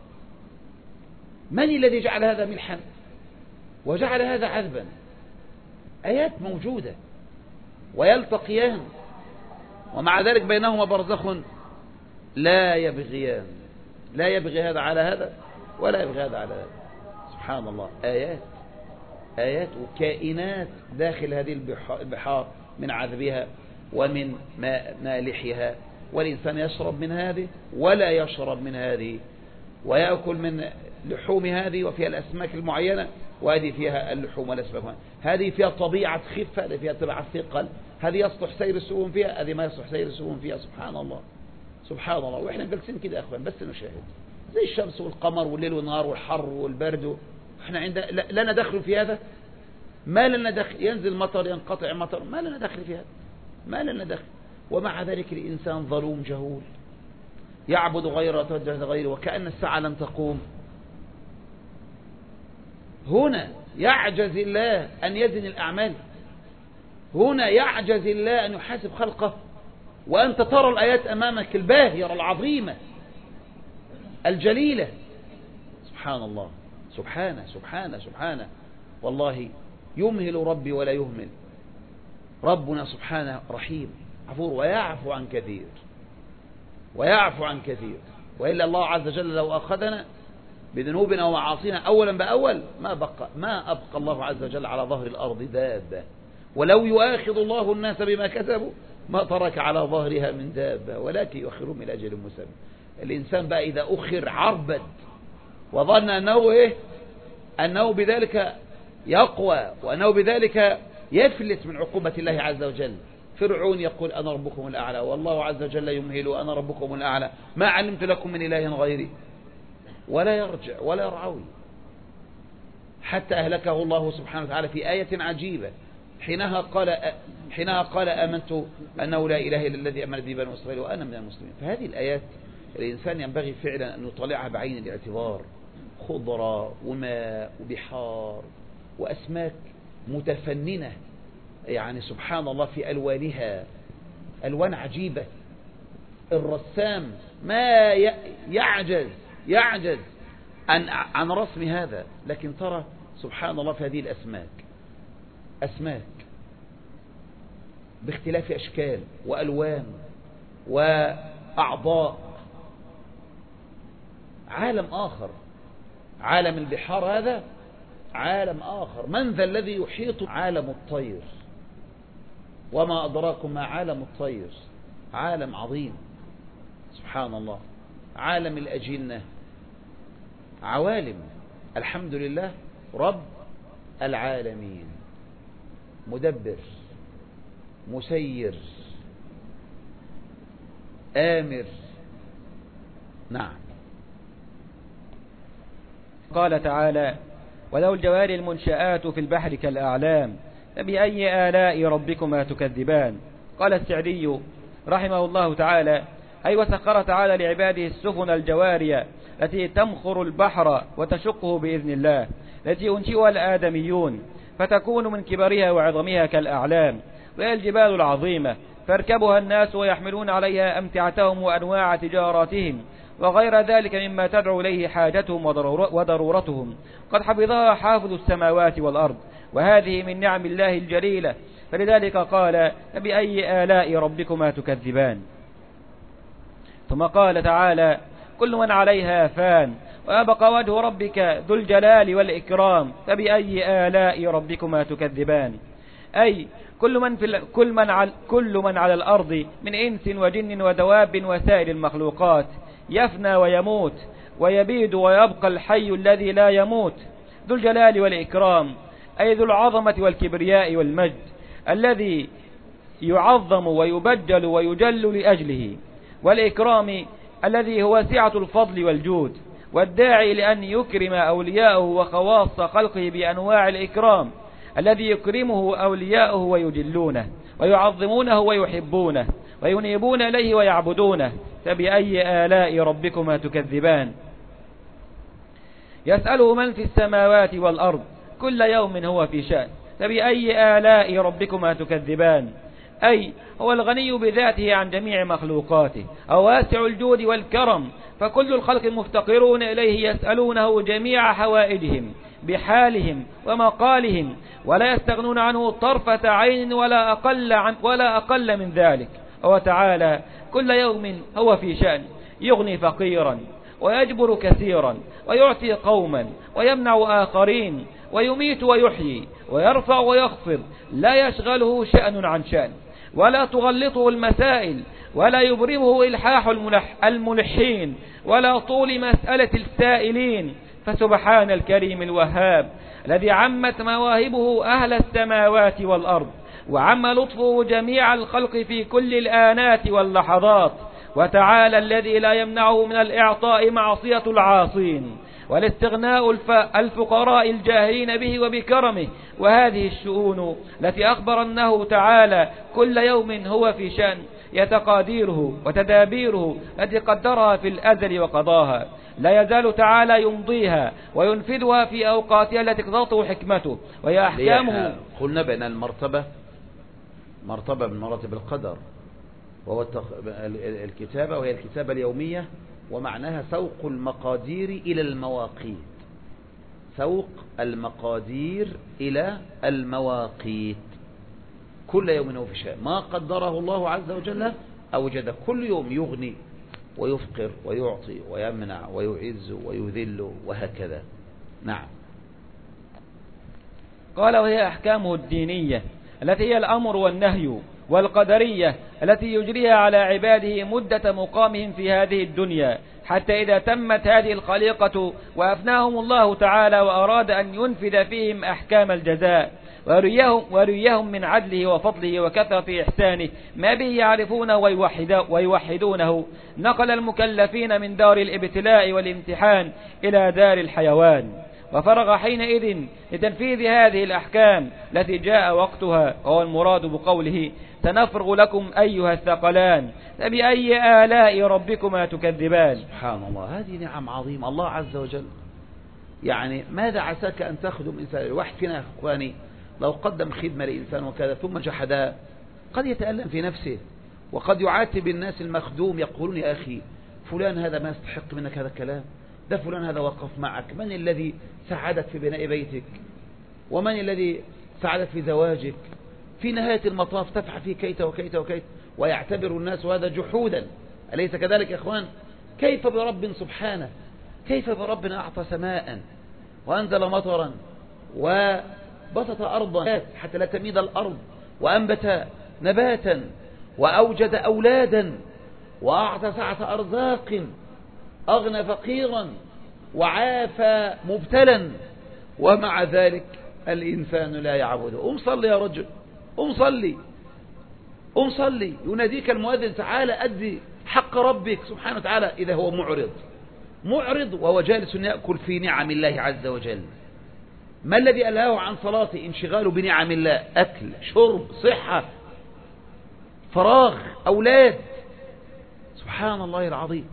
من الذي جعل هذا ملحا وجعل هذا عذبا؟ آيات موجودة ويلتقيان، ومع ذلك بينهما برزخ لا يبغيان. لا يبغي هذا على هذا ولا يبغي هذا على هذا. سبحان الله. آيات آيات وكائنات داخل هذه البحار من عذبها ومن مالحها، والإنسان يشرب من هذه ولا يشرب من هذه، ويأكل من لحوم هذه وفيها الأسماك المعينة، وهذه فيها اللحوم والأسماك. هذه فيها طبيعة خفة، هذه فيها طبيعة ثقل، هذه يصلح سير السفن فيها، هذه ما يصلح سير السفن فيها. سبحان الله سبحان الله. وإحنا جالسين كده يا أخوان بس نشاهد، زي الشمس والقمر والليل والنهار والحر والبرد. احنا عند لنا دخل في هذا؟ ما لنا دخل. ينزل مطر ينقطع مطر، ما لنا دخل في هذا، ما لنا دخل. ومع ذلك الإنسان ظلوم جهول يعبد غيره ويتوجه لغيره وكأن الساعة لم تقوم. هنا يعجز الله أن يزن الأعمال، هنا يعجز الله أن يحاسب خلقه، وأنت ترى الآيات أمامك الباهرة العظيمة الجليلة. سبحان الله. سبحانه سبحانه سبحانه. والله يمهل ربي ولا يهمل. ربنا سبحانه رحيم غفور ويعفو عن كثير ويعفو عن كثير. وإلا الله عز وجل لو أخذنا بذنوبنا ومعاصينا أولا بأول ما بقى ما أبقى الله عز وجل على ظهر الأرض دابة. ولو يؤاخذ الله الناس بما كسبوا ما ترك على ظهرها من دابة، ولكن يؤخرهم إلى أجل مسمى. الإنسان بقى إذا أخر عربد وظن أنه إيه أنه بذلك يقوى وأنه بذلك يفلت من عقوبة الله عز وجل. فرعون يقول أنا ربكم الأعلى، والله عز وجل يمهل أنا ربكم الأعلى ما علمت لكم من إله غيري، ولا يرجع ولا يرعوي، حتى أهلكه الله سبحانه وتعالى في آية عجيبة حينها قال حينها قال آمنت أنه لا إله إلا الذي آمنت به بنو إسرائيل وأنا من المسلمين. فهذه الآيات الإنسان ينبغي فعلا أن يطلعها بعين الاعتبار. خضرة وماء وبحار وأسماك متفننة، يعني سبحان الله في ألوانها ألوان عجيبة. الرسام ما يعجز يعجز عن عن رسم هذا، لكن ترى سبحان الله في هذه الأسماك أسماك باختلاف أشكال وألوان وأعضاء. عالم آخر، عالم البحار هذا عالم آخر. من ذا الذي يحيط عالم الطير؟ وما أدراكم ما عالم الطير؟ عالم عظيم سبحان الله. عالم الأجنة، عوالم. الحمد لله رب العالمين، مدبر، مسير، آمر. نعم. قال تعالى: ولو الجوار المنشآت في البحر كالأعلام فبأي آلاء ربكما تكذبان. قال السعدي رحمه الله تعالى: أي وسخر تعالى لعباده السفن الجوارية التي تمخر البحر وتشقه بإذن الله، التي أنشئها الآدميون، فتكون من كبرها وعظمها كالأعلام، وهي الجبال العظيمة، فاركبها الناس ويحملون عليها أمتعتهم وأنواع تجاراتهم وغير ذلك مما تدعو إليه حاجتهم وضرورتهم. قد حفظها حافظ السماوات والأرض، وهذه من نعم الله الجليلة، فلذلك قال: فبأي آلاء ربكما تكذبان. ثم قال تعالى: كل من عليها فان ويبقى وجه ربك ذو الجلال والإكرام فبأي آلاء ربكما تكذبان. أي كل من, في كل من, على كل من على الأرض من إنس وجن ودواب وسائر المخلوقات يفنى ويموت، ويبيد ويبقى الحي الذي لا يموت، ذو الجلال والإكرام، أي ذو العظمة والكبرياء والمجد، الذي يعظم ويبجل ويجل لأجله، والإكرام الذي هو سعة الفضل والجود، والداعي لأن يكرم أولياءه وخواص خلقه بأنواع الإكرام، الذي يكرمه أولياءه ويجلونه ويعظمونه ويحبونه وينيبون إليه ويعبدونه. فبأي آلاء ربكما تكذبان. يسأله من في السماوات والأرض كل يوم هو في شأن فبأي آلاء ربكما تكذبان. أي هو الغني بذاته عن جميع مخلوقاته، أو واسع الجود والكرم، فكل الخلق مفتقرون إليه يسألونه جميع حوائجهم بحالهم ومقالهم، ولا يستغنون عنه طرفة عين ولا أقل, عن ولا أقل من ذلك. وتعالى كل يوم هو في شأن، يغني فقيرا ويجبر كثيرا ويعطي قوما ويمنع آخرين، ويميت ويحيي ويرفع ويخفض، لا يشغله شأن عن شأن، ولا تغلطه المسائل، ولا يبرمه إلحاح الملحين، ولا طول مسألة السائلين. فسبحان الكريم الوهاب الذي عمت مواهبه أهل السماوات والأرض، وعم لطفه جميع الخلق في كل الآنات واللحظات. وتعالى الذي لا يمنعه من الإعطاء معصية العاصين، والاستغناء الفقراء الجاهلين به وبكرمه. وهذه الشؤون التي أخبر أنه تعالى كل يوم هو في شأن يتقاديره وتدابيره التي قدرها في الأزل وقضاها، لا يزال تعالى يمضيها وينفذها في أوقاتها التي اقتضته حكمته، وهي أحكامه. قلنا بأن المرتبة مرتبة من مراتب القدر، وهو الكتابة، وهي الكتابة اليومية، ومعناها سوق المقادير إلى المواقيت، سوق المقادير إلى المواقيت. كل يوم هو في شأن، ما قدره الله عز وجل أوجد. كل يوم يغني ويفقر ويعطي ويمنع ويعز ويذل وهكذا. نعم. قال: وهي أحكامه الدينية التي هي الأمر والنهي، والقدرية التي يجريها على عباده مدة مقامهم في هذه الدنيا، حتى إذا تمت هذه الخليقة وأفناهم الله تعالى وأراد أن ينفذ فيهم أحكام الجزاء ويريهم, ويريهم من عدله وفضله وكثرة إحسانه ما به يعرفونه ويوحدونه، نقل المكلفين من دار الابتلاء والامتحان إلى دار الحيوان، وفرغ حينئذ لتنفيذ هذه الأحكام التي جاء وقتها، وهو المراد بقوله: سنفرغ لكم أيها الثقلان فبأي آلاء ربكما تكذبان. سبحان الله، هذه نعم عظيمة. الله عز وجل يعني ماذا عساك أن تخدم إنسان؟ الواحد فينا أخواني لو قدم خدمة لإنسان وكذا ثم جحدها قد يتألم في نفسه، وقد يعاتب الناس المخدوم يقولون: يا أخي فلان هذا ما يستحق منك هذا الكلام، ده فلان هذا وقف معك، من الذي ساعدك في بناء بيتك، ومن الذي ساعدك في زواجك؟ في نهاية المطاف تفعل فيه كيت وكيت وكيت، ويعتبر الناس هذا جحودا. أليس كذلك يا إخوان؟ كيف برب سبحانه، كيف برب أعطى سماء وأنزل مطرا وبسط أرضا حتى لا تميد الأرض، وأنبت نباتا، وأوجد أولادا، وأعطى سعة أرزاق، أغنى فقيرا، وعافى مبتلا، ومع ذلك الإنسان لا يعبده. قم صلي يا رجل، قم صلي، قم صلي. يناديك المؤذن تعالى أدي حق ربك سبحانه وتعالى، إذا هو معرض معرض وهو جالس يأكل في نعم الله عز وجل. ما الذي ألهاه عن صلاته؟ انشغاله بنعم الله، أكل، شرب، صحة، فراغ، أولاد. سبحان الله العظيم.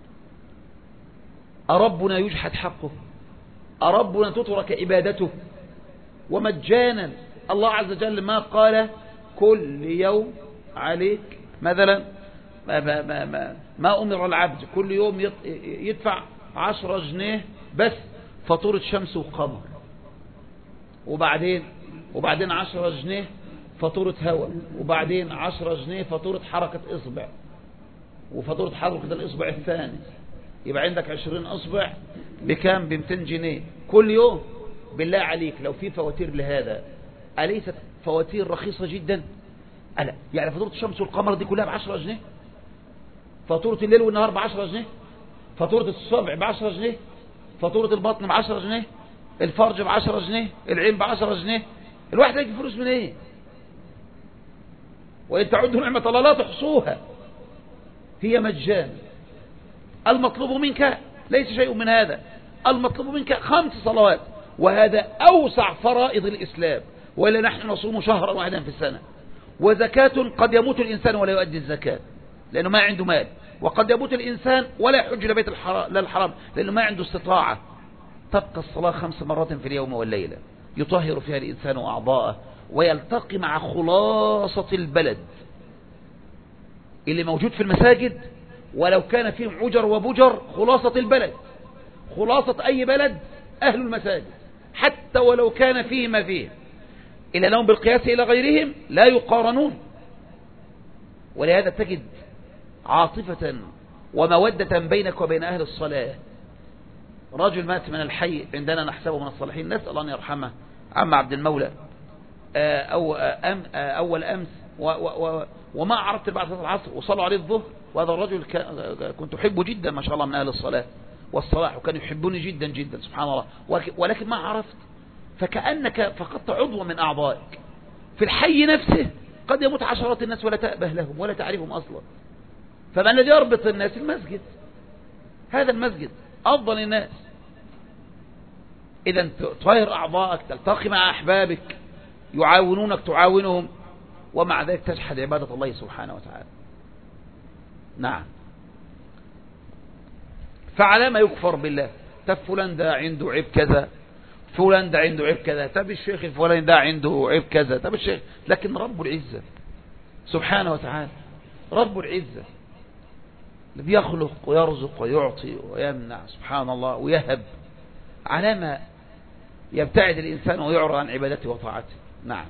أربنا يجحد حقه؟ أربنا تترك عبادته؟ ومجانا الله عز وجل ما قال كل يوم عليك مثلا ما, ما, ما, ما, ما أمر العبد كل يوم يدفع عشرة جنيه بس فاتورة شمس وقمر، وبعدين وبعدين عشرة جنيه فاتورة هواء، وبعدين عشرة جنيه فاتورة حركة إصبع، وفاتورة حركة الإصبع الثاني. يبقى عندك عشرين إصبع بكام؟ بمتين جنيه كل يوم. بالله عليك لو في فواتير لهذا أليست فواتير رخيصة جدا؟ ألا يعني فاتورة الشمس والقمر دي كلها بعشرة جنيه، فاتورة الليل والنهار بعشرة جنيه، فاتورة الصبع بعشرة جنيه، فاتورة البطن بعشرة جنيه، الفرج بعشرة جنيه، العين بعشرة جنيه. الواحد يجي فلوس من ايه؟ وإن تعدوا نعمة الله لا تحصوها. هي مجان. المطلوب منك ليس شيء من هذا، المطلوب منك خمس صلوات، وهذا أوسع فرائض الإسلام، وإلا نحن نصوم شهرا واحدا في السنة. وزكاة قد يموت الإنسان ولا يؤدي الزكاة لأنه ما عنده مال، وقد يموت الإنسان ولا يحج لبيت الحرام للحرام لأنه ما عنده استطاعة. تبقى الصلاة خمس مرات في اليوم والليلة يطهر فيها الإنسان أعضاءه، ويلتقي مع خلاصة البلد اللي موجود في المساجد، ولو كان فيهم عجر وبجر خلاصة البلد، خلاصة أي بلد أهل المساجد، حتى ولو كان فيه ما فيه، إلا لهم بالقياس إلى غيرهم لا يقارنون. ولهذا تجد عاطفة ومودة بينك وبين أهل الصلاة. رجل مات من الحي عندنا نحسبه من الصالحين، نسأل الله أن يرحمه، عم عبد المولى، أو أم أول أمس و و وما عرفت بعد صلاة العصر وصلوا عليه الظهر، وهذا الرجل كنت أحبه جدا ما شاء الله من أهل الصلاة والصلاح، وكان يحبوني جدا جدا سبحان الله، ولكن ما عرفت، فكأنك فقدت عضو من أعضائك. في الحي نفسه قد يموت عشرات الناس ولا تأبه لهم ولا تعرفهم أصلا. فما الذي يربط الناس؟ المسجد، هذا المسجد أفضل الناس. إذا تطهر أعضائك، تلتقي مع أحبابك يعاونونك تعاونهم، ومع ذلك تجحد عبادة الله سبحانه وتعالى. نعم. فعلى ما يكفر بالله؟ طب فلان ده عنده عيب كذا، فلان ده عنده عيب كذا، طب الشيخ الفلاني ده عنده عيب كذا، طب الشيخ، لكن رب العزة سبحانه وتعالى رب العزة الذي يخلق ويرزق ويعطي ويمنع سبحانه الله ويهب، على ما يبتعد الإنسان ويعرض عن عبادته وطاعته. نعم.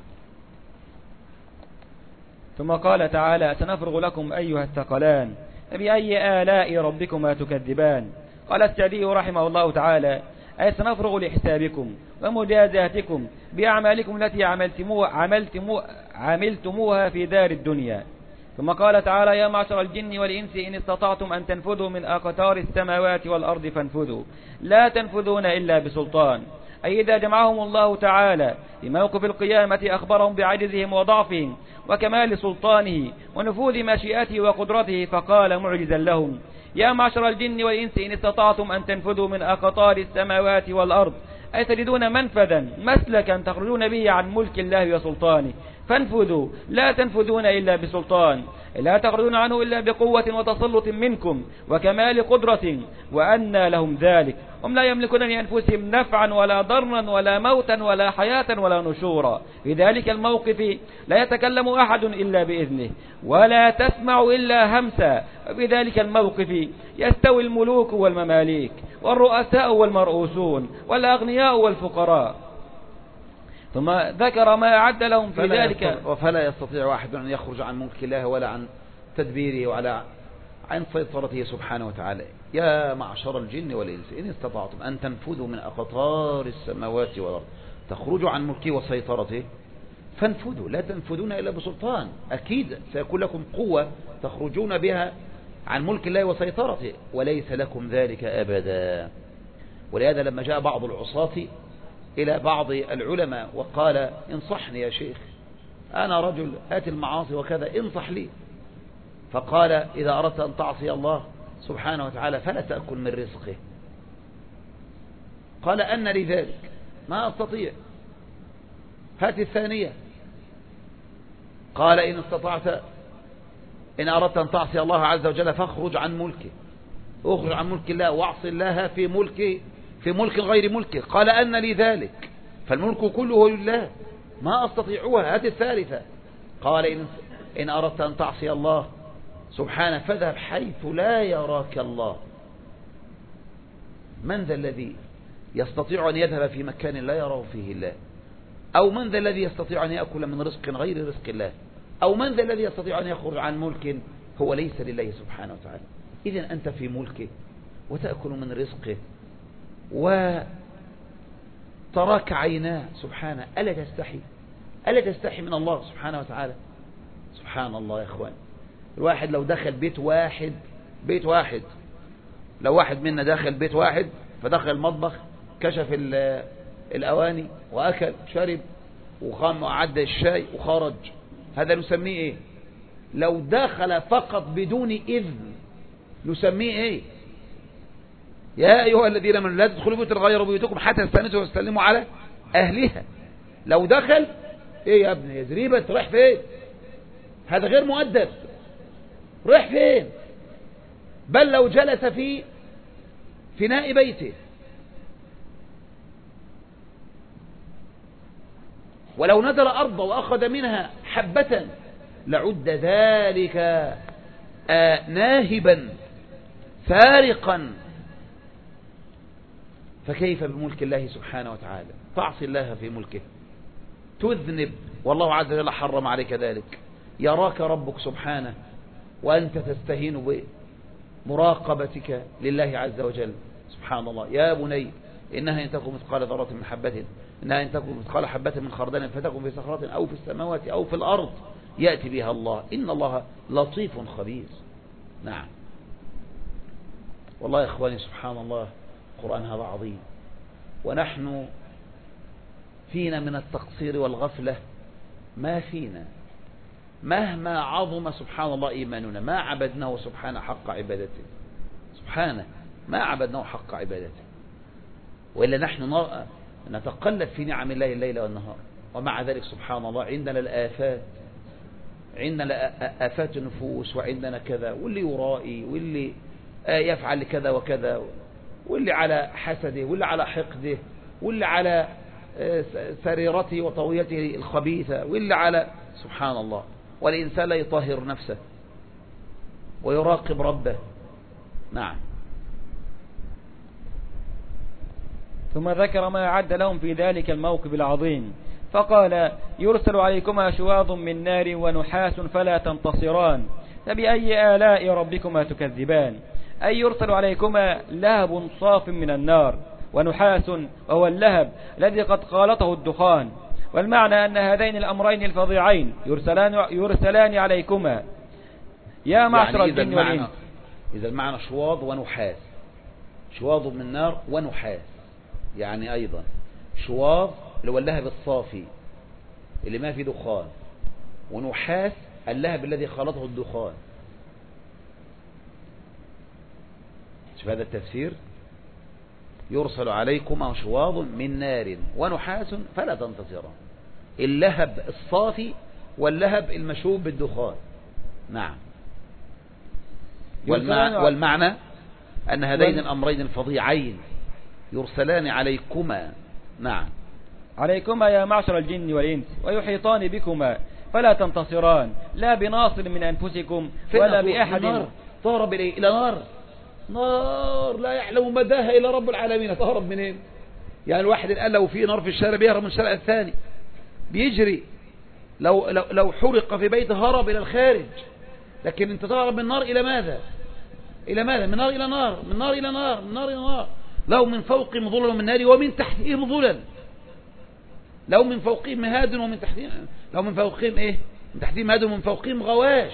ثم قال تعالى: سنفرغ لكم أيها الثقلان فبأي آلاء ربكما تكذبان. قال السعدي رحمه الله تعالى: أي سنفرغ لحسابكم ومجازاتكم بأعمالكم التي عملتموها, عملتمو عملتموها في دار الدنيا. ثم قال تعالى: يا معشر الجن والإنس إن استطعتم أن تنفذوا من أقطار السماوات والأرض فانفذوا لا تنفذون إلا بسلطان. أي إذا جمعهم الله تعالى في موقف القيامة أخبرهم بعجزهم وضعفهم وكمال سلطانه ونفوذ مشيئته وقدرته، فقال معجزا لهم: يا معشر الجن والإنس إن استطعتم أن تنفذوا من أقطار السماوات والأرض، أي تجدون منفذا مسلكا تخرجون به عن ملك الله وسلطانه، فانفذوا لا تنفذون إلا بسلطان، لا تخرجون عنه إلا بقوة وتسلط منكم وكمال قدرة، وأنى لهم ذلك؟ هم لا يملكون لأنفسهم نفعا ولا ضرا ولا موتا ولا حياة ولا نشورا. في ذلك الموقف لا يتكلم أحد إلا بإذنه ولا تسمع إلا همسا. في ذلك الموقف يستوي الملوك والمماليك والرؤساء والمرؤوسون والأغنياء والفقراء. ثم ذكر ما أعد لهم في ذلك. وفلا يستطيع أحد أن يخرج عن ملك الله ولا عن تدبيره ولا عن سيطرته سبحانه وتعالى. يا معشر الجن والإنس إن استطعتم أن تنفذوا من أقطار السماوات والأرض تخرجوا عن ملكه وسيطرته فانفذوا، لا تنفذون إلا بسلطان. أكيد سيكون لكم قوة تخرجون بها عن ملك الله وسيطرته، وليس لكم ذلك أبدا. ولهذا لما جاء بعض العصاة إلى بعض العلماء وقال انصحني يا شيخ، أنا رجل آتي المعاصي وكذا، انصح لي. فقال إذا أردت أن تعصي الله سبحانه وتعالى فلا تأكل من رزقه. قال أن لذلك؟ ما أستطيع. هات الثانية. قال إن استطعت، إن أردت أن تعصي الله عز وجل فاخرج عن ملكه، اخرج عن ملك الله واعص الله في ملكه، في ملك غير ملكه. قال أن لي ذلك؟ فالملك كله لله، ما أستطيعها. هات الثالثة. قال إن, إن أردت أن تعصي الله سبحانه فاذهب حيث لا يراك الله. من ذا الذي يستطيع أن يذهب في مكان لا يراه فيه الله؟ أو من ذا الذي يستطيع أن يأكل من رزق غير رزق الله؟ أو من ذا الذي يستطيع أن يخرج عن ملك هو ليس لله سبحانه وتعالى؟ إذن أنت في ملكه وتأكل من رزقه وتراك عيناه سبحانه، ألا تستحي؟ ألا تستحي من الله سبحانه وتعالى؟ سبحان الله يا أخوان. الواحد لو دخل بيت واحد، بيت واحد لو واحد منا دخل بيت واحد فدخل المطبخ كشف الأواني وأكل شرب وقام وعد الشاي وخرج، هذا نسميه إيه؟ لو دخل فقط بدون إذن نسميه إيه؟ يا أيها الذين آمنوا لا تدخلوا بيوتا غير بيوتكم حتى تستأنسوا وتسلموا على أهلها. لو دخل إيه يا ابني يا زريبة رايح فين؟ هذا غير مؤدب، رايح فين؟ بل لو جلس في فناء بيته ولو نزل أرضا وأخذ منها حبة لعد ذلك آه ناهبا سارقا. فكيف بملك الله سبحانه وتعالى؟ تعصي الله في ملكه، تذنب والله عز وجل حرم عليك ذلك. يراك ربك سبحانه وأنت تستهين بمراقبتك لله عز وجل. سبحان الله. يا بني إنها إن تكن مثقال ذرة من حبة، إنها إن تكن مثقال حبة من خردل فتكن في صخرة أو في السماوات أو في الأرض يأتي بها الله، إن الله لطيف خبير. نعم والله يا إخواني سبحان الله، القرآن هذا عظيم، ونحن فينا من التقصير والغفلة ما فينا، مهما عظم سبحان الله إيماننا ما عبدناه سبحانه حق عبادته، سبحانه ما عبدناه حق عبادته. وإلا نحن نتقلب في نعم الله الليل والنهار، ومع ذلك سبحان الله عندنا الآفات، عندنا آفات النفوس، وعندنا كذا، واللي يرائي واللي يفعل كذا وكذا، واللي على حسده واللي على حقده واللي على سريرته وطويته الخبيثة واللي على سبحان الله. والإنسان لا يطهر نفسه ويراقب ربه. نعم. ثم ذكر ما أعد لهم في ذلك الموقف العظيم فقال يرسل عليكما شواظ من نار ونحاس فلا تنتصران فبأي آلاء ربكما تكذبان. أي يرسل عليكما لهب صاف من النار ونحاس وهو اللهب الذي قد خالطه الدخان. والمعنى أن هذين الأمرين الفظيعين يرسلان, يرسلان عليكما يا معشر يعني الجن والإنس. إذا المعنى شواظ ونحاس، شواظ من نار ونحاس، يعني أيضا شواظ اللي هو اللهب الصافي اللي ما فيه دخان، ونحاس اللهب الذي خلطه الدخان. شوف هذا التفسير، يرسل عليكم شواظ من نار ونحاس فلا تنتصران، اللهب الصافي واللهب المشوب بالدخان. نعم. والمعنى أن هذين الأمرين الفظيعين يرسلان عليكما. نعم. عليكما يا معشر الجن والإنس ويحيطان بكما فلا تنتصران لا بناصر من أنفسكم ولا بأحد. تهرب إلى نار، نار لا يعلم مداها إلا رب العالمين. تهرب منين؟ يعني الواحد الآن لو في نار في الشارع بيهرب من الشارع الثاني بيجري، لو, لو, لو حرق في بيته هرب إلى الخارج. لكن انت تهرب من نار إلى ماذا؟ إلى ماذا؟ من نار إلى نار، من نار إلى نار، من نار إلى نار. له من فوقهم ظلل من نار ومن تحتهم ظلل. لو من فوقهم مهاد ومن تحتهم لو من فوقهم ايه من تحتهم مهاد ومن فوقهم غواش.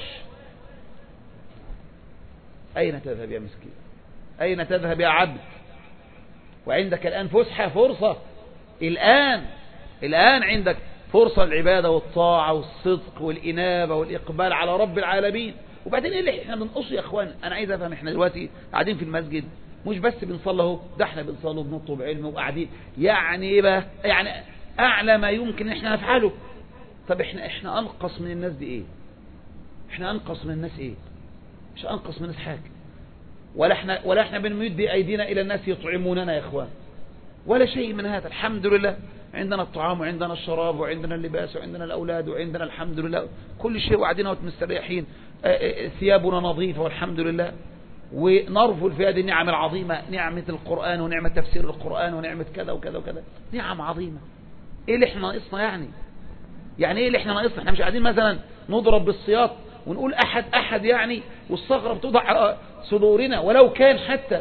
أين تذهب يا مسكين؟ أين تذهب يا عبد؟ وعندك الآن فسحة فرصة الآن الآن عندك فرصة العبادة والطاعة والصدق والإنابة والإقبال على رب العالمين. وبعدين ايه اللي احنا بنقصه يا اخوان؟ انا عايز افهم، احنا دلوقتي قاعدين في المسجد مش بس بنصلي اهو، ده احنا بنصلي وبنطلب علم وقاعدين، يعني ايه بقى؟ يعني اعلى ما يمكن احنا نفعله. طب احنا احنا انقص من الناس دي ايه؟ احنا انقص من الناس ايه؟ مش انقص من الناس حاجه، ولا احنا ولا احنا بنمد بايدينا الى الناس يطعموننا يا اخوان، ولا شيء من هذا. الحمد لله عندنا الطعام وعندنا الشراب وعندنا اللباس وعندنا الاولاد وعندنا الحمد لله كل شيء، وقاعدين مستريحين، ثيابنا نظيفه والحمد لله، ونرفل في هذه النعم العظيمه، نعمه القران ونعمه تفسير القران ونعمه كذا وكذا وكذا، نعم عظيمه. ايه اللي احنا ناقصنا يعني؟ يعني ايه اللي احنا ناقصنا؟ احنا مش قاعدين مثلا نضرب بالسياط ونقول احد احد يعني، والصخره بتوضع على صدورنا ولو كان حتى.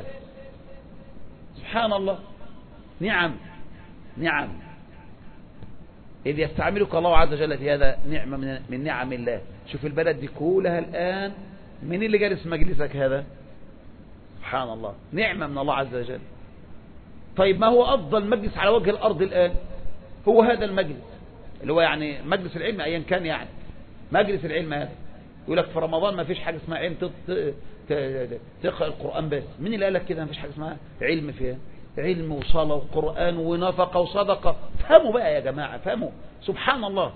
سبحان الله. نعم نعم. إذ يستعملك الله عز وجل في هذا نعمة من, من نعم الله. شوف البلد دي كلها الآن، من اللي جالس مجلسك هذا؟ سبحان الله، نعمة من الله عز وجل. طيب ما هو أفضل مجلس على وجه الأرض الآن؟ هو هذا المجلس اللي هو يعني مجلس العلم أيا كان، يعني مجلس العلم هذا. يقول لك في رمضان ما فيش حاجة اسمها علم، تقرأ القرآن بس. مين اللي قال لك كده ما فيش حاجة اسمها علم فيها؟ علم وصلاة وقرآن ونفقة وصدقة. فهموا بقى يا جماعة، فهموا. سبحان الله،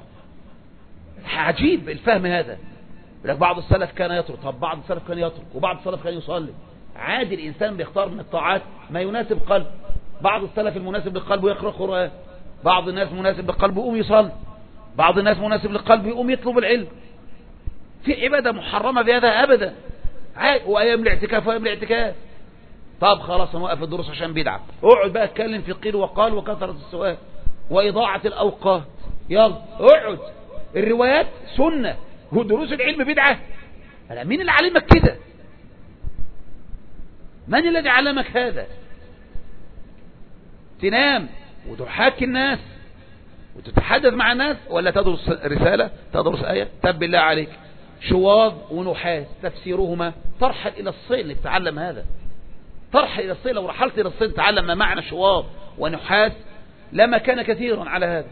عجيب الفهم هذا. لك بعض السلف كان يترك، طب بعض السلف كان يترك، وبعض السلف كان يصلي. عادي، الإنسان بيختار من الطاعات ما يناسب قلب. بعض السلف المناسب لقلبه يقرأ قرآن، بعض الناس مناسب لقلبه يقوم يصلي، بعض الناس مناسب لقلبه يقوم يطلب العلم. في عبادة محرمة بهذا أبدا. عادي، وأيام الاعتكاف وأيام الاعتكاف. طب خلاص نوقف الدروس عشان بدعة، اقعد بقى اتكلم في قيل وقال وكثرة السؤال وإضاعة الأوقات. يلا اقعد. الروايات سنة ودروس العلم بدعة. مين اللي علمك كده؟ من الذي علمك هذا؟ تنام وتحاكي الناس وتتحدث مع الناس، ولا تدرس رسالة، تدرس آية؟ تب بالله عليك، شواظ ونحاس تفسيرهما، ترحل إلى الصين لتتعلم هذا. ترحل إلى الصين، لو رحلت إلى الصين تعلم ما معنى شواظ ونحاس لما كان كثيرا على هذا.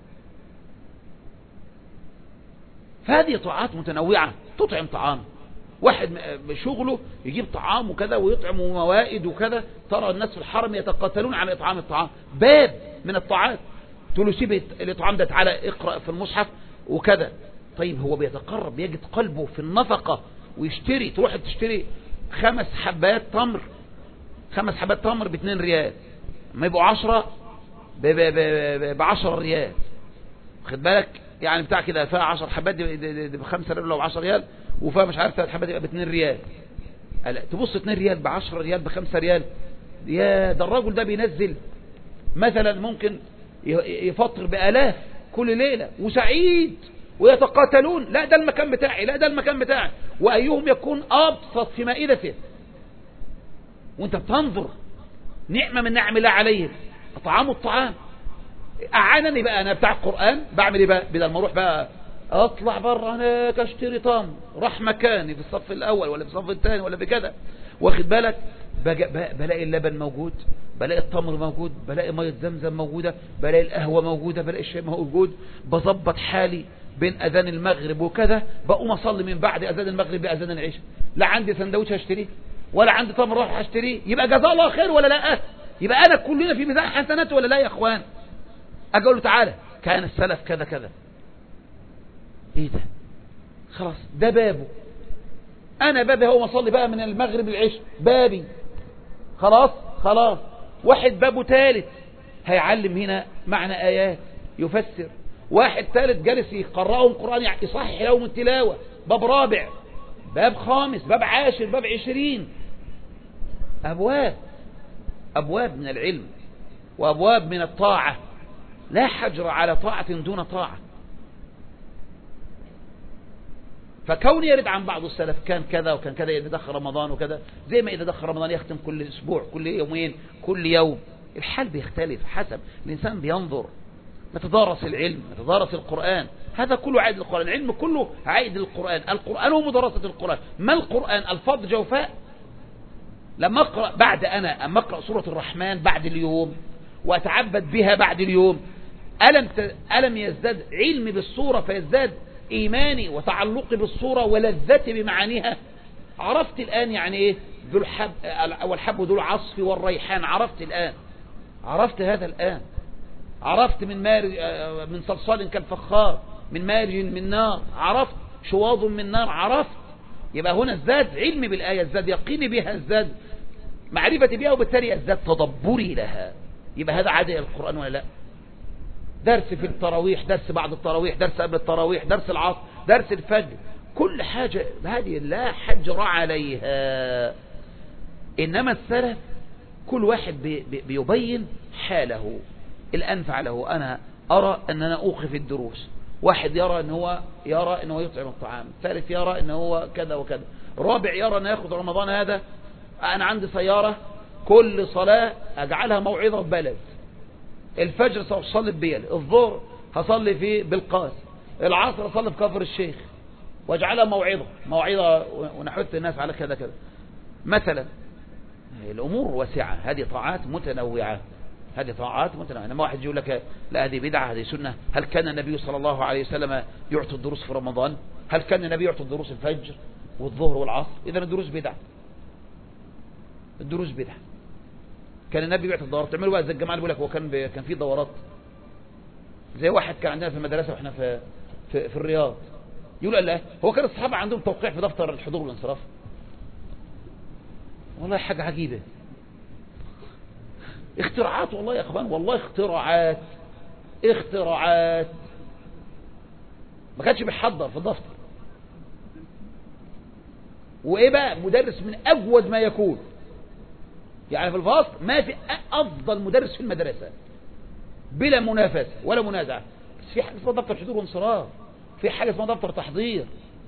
فهذه طاعات متنوعة. تطعم طعام، واحد بشغله يجيب طعام وكذا ويطعم موائد وكذا، ترى الناس في الحرم يتقاتلون على إطعام الطعام، باب من الطاعات. تقول له سيب الإطعام ده، تعالى اقرأ في المصحف وكذا. طيب هو بيتقرب، يجد قلبه في النفقة ويشتري. تروح تشتري خمس حبات تمر، خمس حبات تمر باثنين ريال، ما يبقوا عشرة بعشرة ريال. خد بالك يعني بتاع كده، فيها عشر حبات دي بخمسة ريال او عشر ريال، وفيها مش عارف ثلاث حبات يبقى باثنين ريال. تبص اثنين ريال بعشرة ريال بخمسة ريال، يا ده الرجل ده بينزل مثلا ممكن يفطر بآلاف كل ليلة وسعيد، ويتقاتلون. لا ده المكان بتاعي، لا ده المكان بتاعي، وأيهم يكون أبسط في مائدته، وانت بتنظر. نعمة من نعم الله عليهم، طعام الطعام. أعانني بقى أنا بتاع القرآن، بعمل إيه بقى؟ بدل ما أروح بقى أطلع بره هناك أشتري طعم، راح مكاني في الصف الأول ولا في الصف الثاني ولا بكذا، واخد بالك، بلاقي اللبن موجود، بلاقي التمر موجود، بلاقي مية زمزم موجودة، بلاقي القهوة موجودة، بلاقي الشاي موجود. بظبط حالي بين أذان المغرب وكذا، بقوم أصلي من بعد أذان المغرب بأذان العشاء. لا عندي سندوتش هشتريه، ولا عندي تمر راح هشتريه. يبقى جزاه الله خير ولا لا؟ يبقى أنا كلنا في ميزان حسنات ولا لا يا أخوان؟ أقول له تعالى كان السلف كذا كذا. إيه ده؟ خلاص ده بابه. أنا بابي هو مصلي بقى من المغرب للعشاء، بابي خلاص خلاص. واحد بابه ثالث هيعلم هنا معنى آيات، يفسر. واحد ثالث جالس يقرأهم قرآن يصحح لهم التلاوة، باب رابع، باب خامس، باب عاشر، باب عشرين. أبواب أبواب من العلم وأبواب من الطاعة. لا حجر على طاعة دون طاعة. فكون يرد عن بعض السلف كان كذا وكان كذا، إذا دخل رمضان وكذا، زي ما إذا دخل رمضان يختم كل أسبوع، كل يومين، كل يوم. الحال بيختلف حسب الإنسان بينظر. نتدارس العلم، نتدارس القرآن، هذا كله عائد للقرآن، العلم كله عائد للقرآن، القرآن هو مدرسة القرآن. ما القرآن؟ الفاظ جوفاء. لما أقرأ بعد أنا أما أقرأ سورة الرحمن بعد اليوم وأتعبد بها بعد اليوم، ألم, ت... ألم يزداد علمي بالصورة فيزداد إيماني وتعلقي بالصورة ولذتي بمعانيها؟ عرفت الآن يعني إيه ذو الحب والحب ذو العصف والريحان، عرفت الآن، عرفت هذا الآن، عرفت من مارج من صلصال كالفخار، من مارج من نار، عرفت شواظ من نار، عرفت. يبقى هنا ازداد علمي بالآية، ازداد يقيني بها، ازداد معرفتي بها، وبالتالي ازداد تدبري لها. يبقى هذا عادي القرآن ولا لا؟ درس في التراويح، درس بعد التراويح، درس قبل التراويح، درس العصر، درس الفجر، كل حاجة هذه لا حجر عليها. إنما السلف كل واحد بي بي بيبين حاله الأنفع له. أنا أرى أن أنا أوقف الدروس، واحد يرى أن هو يرى أن هو يطعم الطعام، ثالث يرى أن هو كذا وكذا، رابع يرى أن يأخذ رمضان هذا. أنا عندي سيارة كل صلاة أجعلها موعظة في بلد، الفجر سأصلي ببيل، الظهر هصلي في بالقاس، العصر هصلي في كفر الشيخ، واجعلها موعظة موعظة ونحث الناس على كذا كذا مثلا. الأمور واسعة، هذه طاعات متنوعة، هذه طاعات متنوعة. لما واحد يقول لك لا هذه بدعة هذه سنة، هل كان النبي صلى الله عليه وسلم يعطي الدروس في رمضان؟ هل كان النبي يعطي الدروس الفجر والظهر والعصر؟ إذا الدروس بدعة، الدروس بدعة. كان النبي يعطي الدورات. تعملوا بقى زي الجماعة اللي بيقول لك هو كان بي... كان في دورات، زي واحد كان عندنا في المدرسة واحنا في في, في الرياض، يقول لا هو كان الصحابة عندهم توقيع في دفتر الحضور والانصراف. والله حاجة عجيبة، اختراعات والله يا اخوان، والله اختراعات اختراعات. ما كانش بيحضر في الدفتر. وايه بقى مدرس من اجود ما يكون، يعني في الفصل ما في افضل مدرس في المدرسة بلا منافسة ولا منازعة. بس في حاجة اسمها دفتر حضور وانصراف، في حاجة اسمها دفتر تحضير،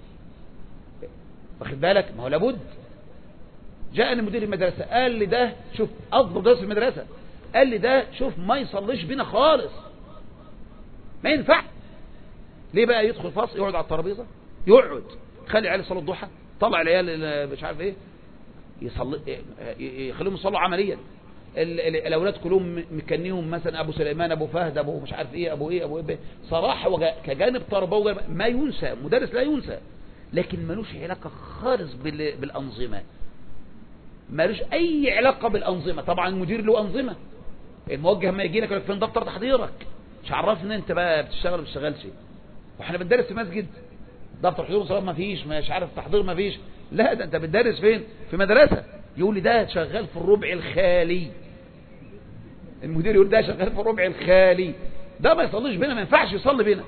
واخد بالك؟ ما هو لابد. جاءني مدير المدرسة قال لي ده شوف افضل مدرس في المدرسة، قال لي ده شوف ما يصليش بينا خالص، ما ينفع. ليه بقى؟ يدخل الفصل يقعد على الترابيزة، يقعد خلي العيال يصلوا الضحى، طلع العيال مش عارف ايه يصلي، يخليهم يصلوا عمليا. الاولاد كلهم مكنيهم مثلا ابو سليمان، ابو فهد، ابو مش عارف ايه، ابو ايه ابو ايه. صراحه كجانب تربوي ما ينسى، مدرس لا ينسى، لكن ملوش علاقه خالص بالانظمه، ملوش اي علاقه بالانظمه. طبعا المدير له انظمه، الموجه ما يجي لك يقول لك فين دفتر تحضيرك، مش عرفنا انت بقى بتشتغل ولا بتشتغلش. واحنا بندرس في مسجد دفتر حضور وصلاه ما فيش، مش عارف تحضير ما فيش، لا ده انت بتدرس فين؟ في مدرسه. يقول لي ده شغال في الربع الخالي، المدير يقول ده شغال في الربع الخالي، ده ما يصليش بينا، ما ينفعش يصلي بينا.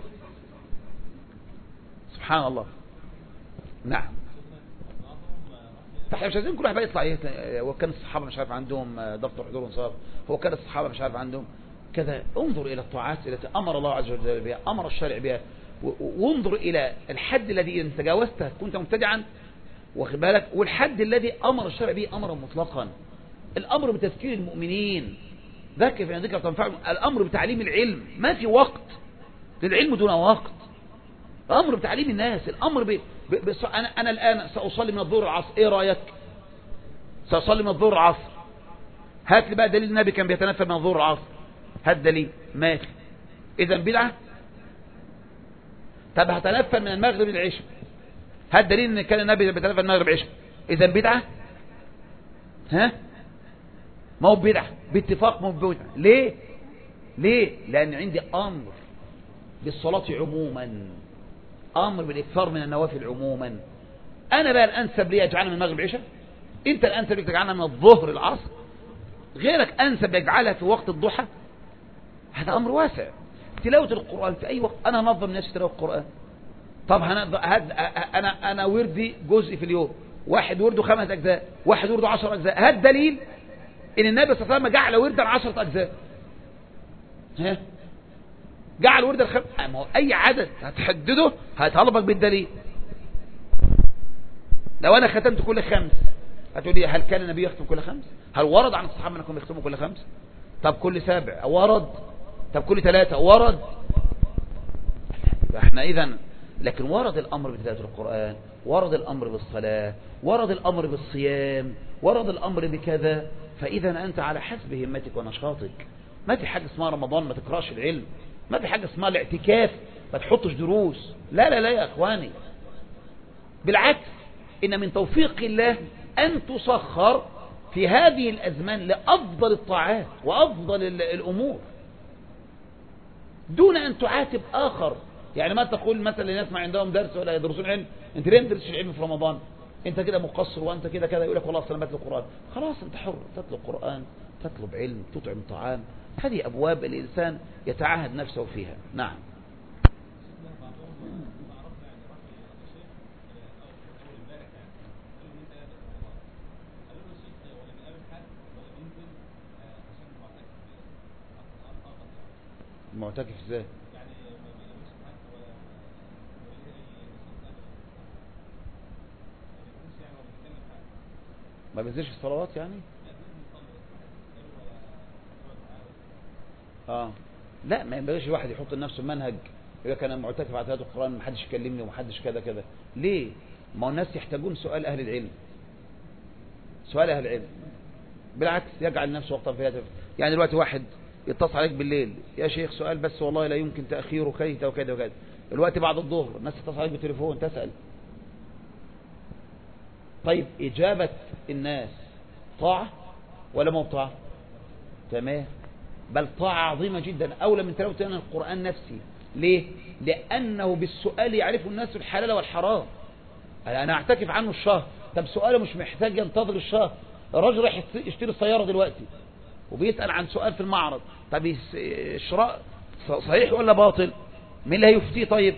سبحان الله. نعم. احنا مش عايزين كل واحد بقى يطلع ايه، وكان الصحابه مش عارف عندهم دفتر حضور وانصراف، هو كان الصحابه مش عارف عندهم كذا. انظر الى الطاعات التي امر الله عز وجل بها، امر الشرع بها، وانظر الى الحد الذي ان تجاوزته كنت مبتدعا، واخد بالك، والحد الذي امر الشرع به امرا مطلقا. الامر بتذكير المؤمنين، ذكر فإن ذكر تنفعهم، الامر بتعليم العلم، ما في وقت للعلم دون وقت، الامر بتعليم الناس، الامر ب... ب... ب... انا انا الان ساصلي من الظهر العصر، ايه رايك؟ ساصلي من الظهر العصر، هات لي بقى دليل النبي كان بيتنفل من الظهر العصر، هات دليل. ماشي، اذا بدعه. طب هتنفل من المغرب للعشاء، هات دليل ان كان النبي بيتنفل من المغرب للعشاء، اذا بدعه. ها ما هو بدعه باتفاق، ما هو بدعه. ليه؟ ليه؟ لان عندي امر بالصلاه عموما، امر بالاكثار من النوافل عموما. انا بقى الانسب لي اجعلها من المغرب للعشاء، انت الانسب لك تجعلها من الظهر العصر، غيرك انسب يجعلها في وقت الضحى. هذا امر واسع. تلاوه القران في اي وقت، انا انظم نفسي تلاوه القران. طب انا انا وردي جزء في اليوم، واحد ورده خمس اجزاء، واحد ورده عشر اجزاء، هات دليل ان النبي صلى الله عليه وسلم جعل وردا عشرة اجزاء. ها جعل ورد الخمس، اي عدد هتحدده هيطالبك بالدليل. لو انا ختمت كل خمس هتقول لي هل كان النبي يختم كل خمس؟ هل ورد عن الصحابه انهم يختموا كل خمس؟ طب كل سابع ورد؟ طب كل ثلاثة ورد، احنا اذا لكن ورد الامر بتلاوة القرآن، ورد الامر بالصلاة، ورد الامر بالصيام، ورد الامر بكذا، فاذا انت على حسب همتك ونشاطك. ما في حاجة اسمها رمضان ما تقراش العلم، ما في حاجة اسمها الاعتكاف ما تحطش دروس، لا لا لا يا اخواني، بالعكس ان من توفيق الله ان تسخر في هذه الازمان لافضل الطاعات وافضل الامور دون ان تعاتب اخر. يعني ما تقول مثلا لناس ما عندهم درس ولا يدرسون علم، انت ليه ما تدرسش العلم في رمضان؟ انت كده مقصر وانت كده كده. يقول لك والله اصل انا بتلو قران. خلاص انت حر، تتلو قران، تطلب علم، تطعم طعام، هذه ابواب الانسان يتعاهد نفسه فيها. نعم. معتكف ازاي؟ ما بينزلش في الصلوات يعني؟ اه لا، ما ينبغيش الواحد يحط لنفسه منهج يقول لك انا معتكف على تلاوة القرآن ما حدش يكلمني وما حدش كذا كذا. ليه؟ ما الناس يحتاجون سؤال اهل العلم، سؤال اهل العلم. بالعكس يجعل نفسه وقتا في هذا. يعني دلوقتي واحد يتصل عليك بالليل، يا شيخ سؤال بس والله لا يمكن تأخيره كذا وكذا وكذا. الوقت بعد الظهر الناس تتصل عليك بالتليفون تسأل. طيب إجابة الناس طاعة ولا مو طاعة؟ تمام، بل طاعة عظيمة جدا أولى من تلاوة القرآن نفسي. ليه؟ لأنه بالسؤال يعرف الناس الحلال والحرام. أنا أعتكف عنه الشهر، طب سؤاله مش محتاج ينتظر الشهر. الراجل راح يشتري السيارة دلوقتي وبيسأل عن سؤال في المعرض، طب الشراء صحيح ولا باطل؟ مين اللي هيفتيه؟ طيب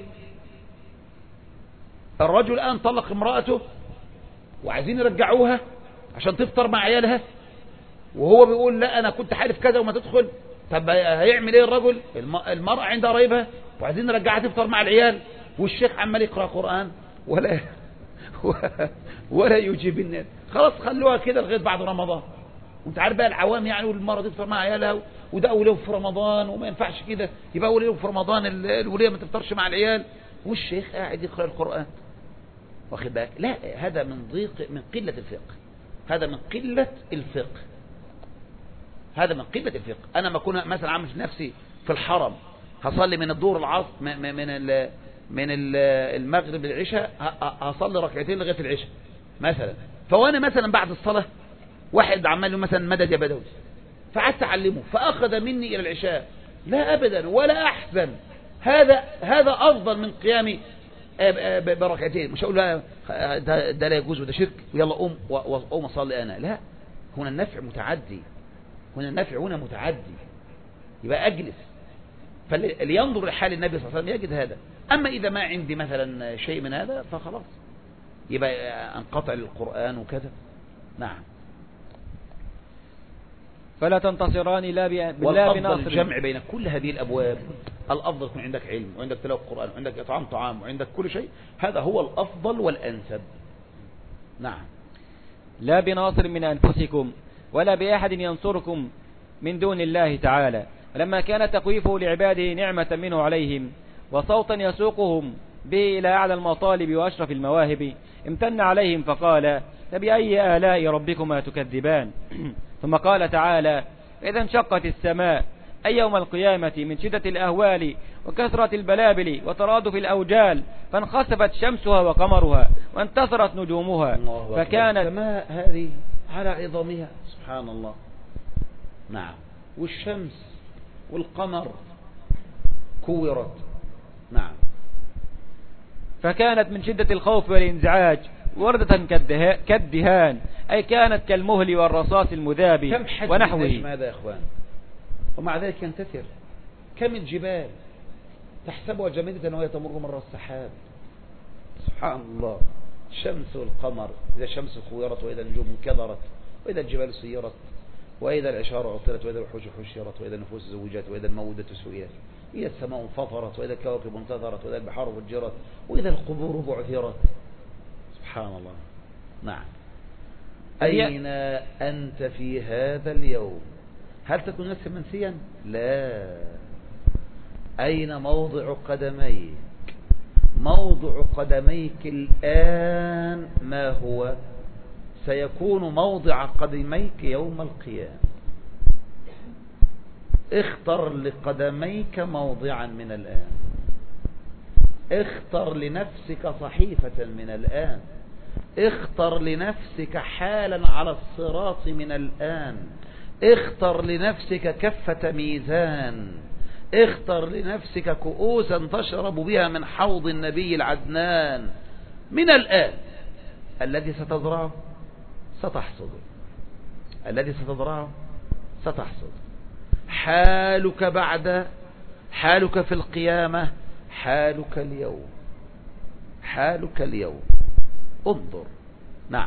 الرجل الآن طلق امرأته وعايزين يرجعوها عشان تفطر مع عيالها، وهو بيقول لا انا كنت حالف كذا وما تدخل. طب هيعمل ايه الرجل؟ المرأة عندها قرايبها وعايزين نرجعها تفطر مع العيال، والشيخ عمال يقرأ قرآن ولا ولا يجيب الناس. خلاص خلوها كده لغايه بعد رمضان. وانت عارف بقى العوام يعني، والمرأة تفطر مع عيالها وده اوليه في رمضان وما ينفعش كده، يبقى اوليه في رمضان الوليه ما تفطرش مع العيال والشيخ قاعد يقرأ القرآن. واخد بالك؟ لا، هذا من ضيق، من قلة الفقه، هذا من قلة الفقه، هذا من قلة الفقه. انا ما اكون مثلا عامل نفسي في الحرم هصلي من الظهر العصر من ال من المغرب للعشاء، هصلي ركعتين لغايه العشاء مثلا، فوانا مثلا بعد الصلاه واحد عمال مثلا مدد يا بدوي، فقعدت اعلمه فاخذ مني الى العشاء، لا ابدا ولا احسن، هذا هذا افضل من قيامي بركعتين. مش هقول لا ده, ده لا يجوز وده شرك ويلا قوم وقوم اصلي انا، لا، هنا النفع متعدي، هنا النفع هنا متعدي، يبقى اجلس. فاللي ينظر لحال النبي صلى الله عليه وسلم يجد هذا. اما اذا ما عندي مثلا شيء من هذا فخلاص يبقى انقطع القرآن وكذا. نعم. فلا تنتصران لا بالله بناصر. الجمع بين كل هذه الابواب الافضل يكون عندك علم وعندك تلاوة القرآن وعندك اطعام طعام وعندك كل شيء، هذا هو الافضل والانسب. نعم. لا بناصر من انفسكم ولا بأحد ينصركم من دون الله تعالى. ولما كان تخويفه لعباده نعمة منه عليهم وصوتا يسوقهم به إلى أعلى المطالب وأشرف المواهب، امتن عليهم فقال: فبأي آلاء ربكما تكذبان؟ ثم قال تعالى: إذا انشقت السماء أي يوم القيامة من شدة الأهوال وكثرة البلابل وترادف الأوجال، فانخسفت شمسها وقمرها وانتصرت نجومها، فكانت السماء هذه على عظمها سبحان الله. نعم. والشمس والقمر كورت. نعم. فكانت من شدة الخوف والانزعاج وردة كالدهان، أي كانت كالمهل والرصاص المذاب ونحوه. ماذا يا إخوان؟ ومع ذلك ينتثر. كم الجبال تحسبها جميلة وهي تمر مر السحاب. سبحان الله. الشمس والقمر، إذا الشمس كورت وإذا النجوم انكدرت وإذا الجبال سيرت وإذا العشار عطلت وإذا الوحوش حشرت وإذا النفوس زوجت وإذا الموءودة سئلت إذا السماء انفطرت وإذا الكواكب انتثرت وإذا البحار فجرت وإذا القبور بعثرت. سبحان الله. نعم. أين أنت في هذا اليوم؟ هل تكون نفسك منسيا؟ لا، أين موضع قدميك؟ موضع قدميك الآن ما هو؟ سيكون موضع قدميك يوم القيامة. اختر لقدميك موضعا من الآن، اختر لنفسك صحيفة من الآن، اختر لنفسك حالا على الصراط من الآن، اختر لنفسك كفة ميزان، اختر لنفسك كؤوسا تشرب بها من حوض النبي العدنان من الآن. الذي ستزرعه ستحصده، الذي ستزرعه ستحصده. حالك بعد حالك في القيامة حالك اليوم، حالك اليوم. انظر. نعم.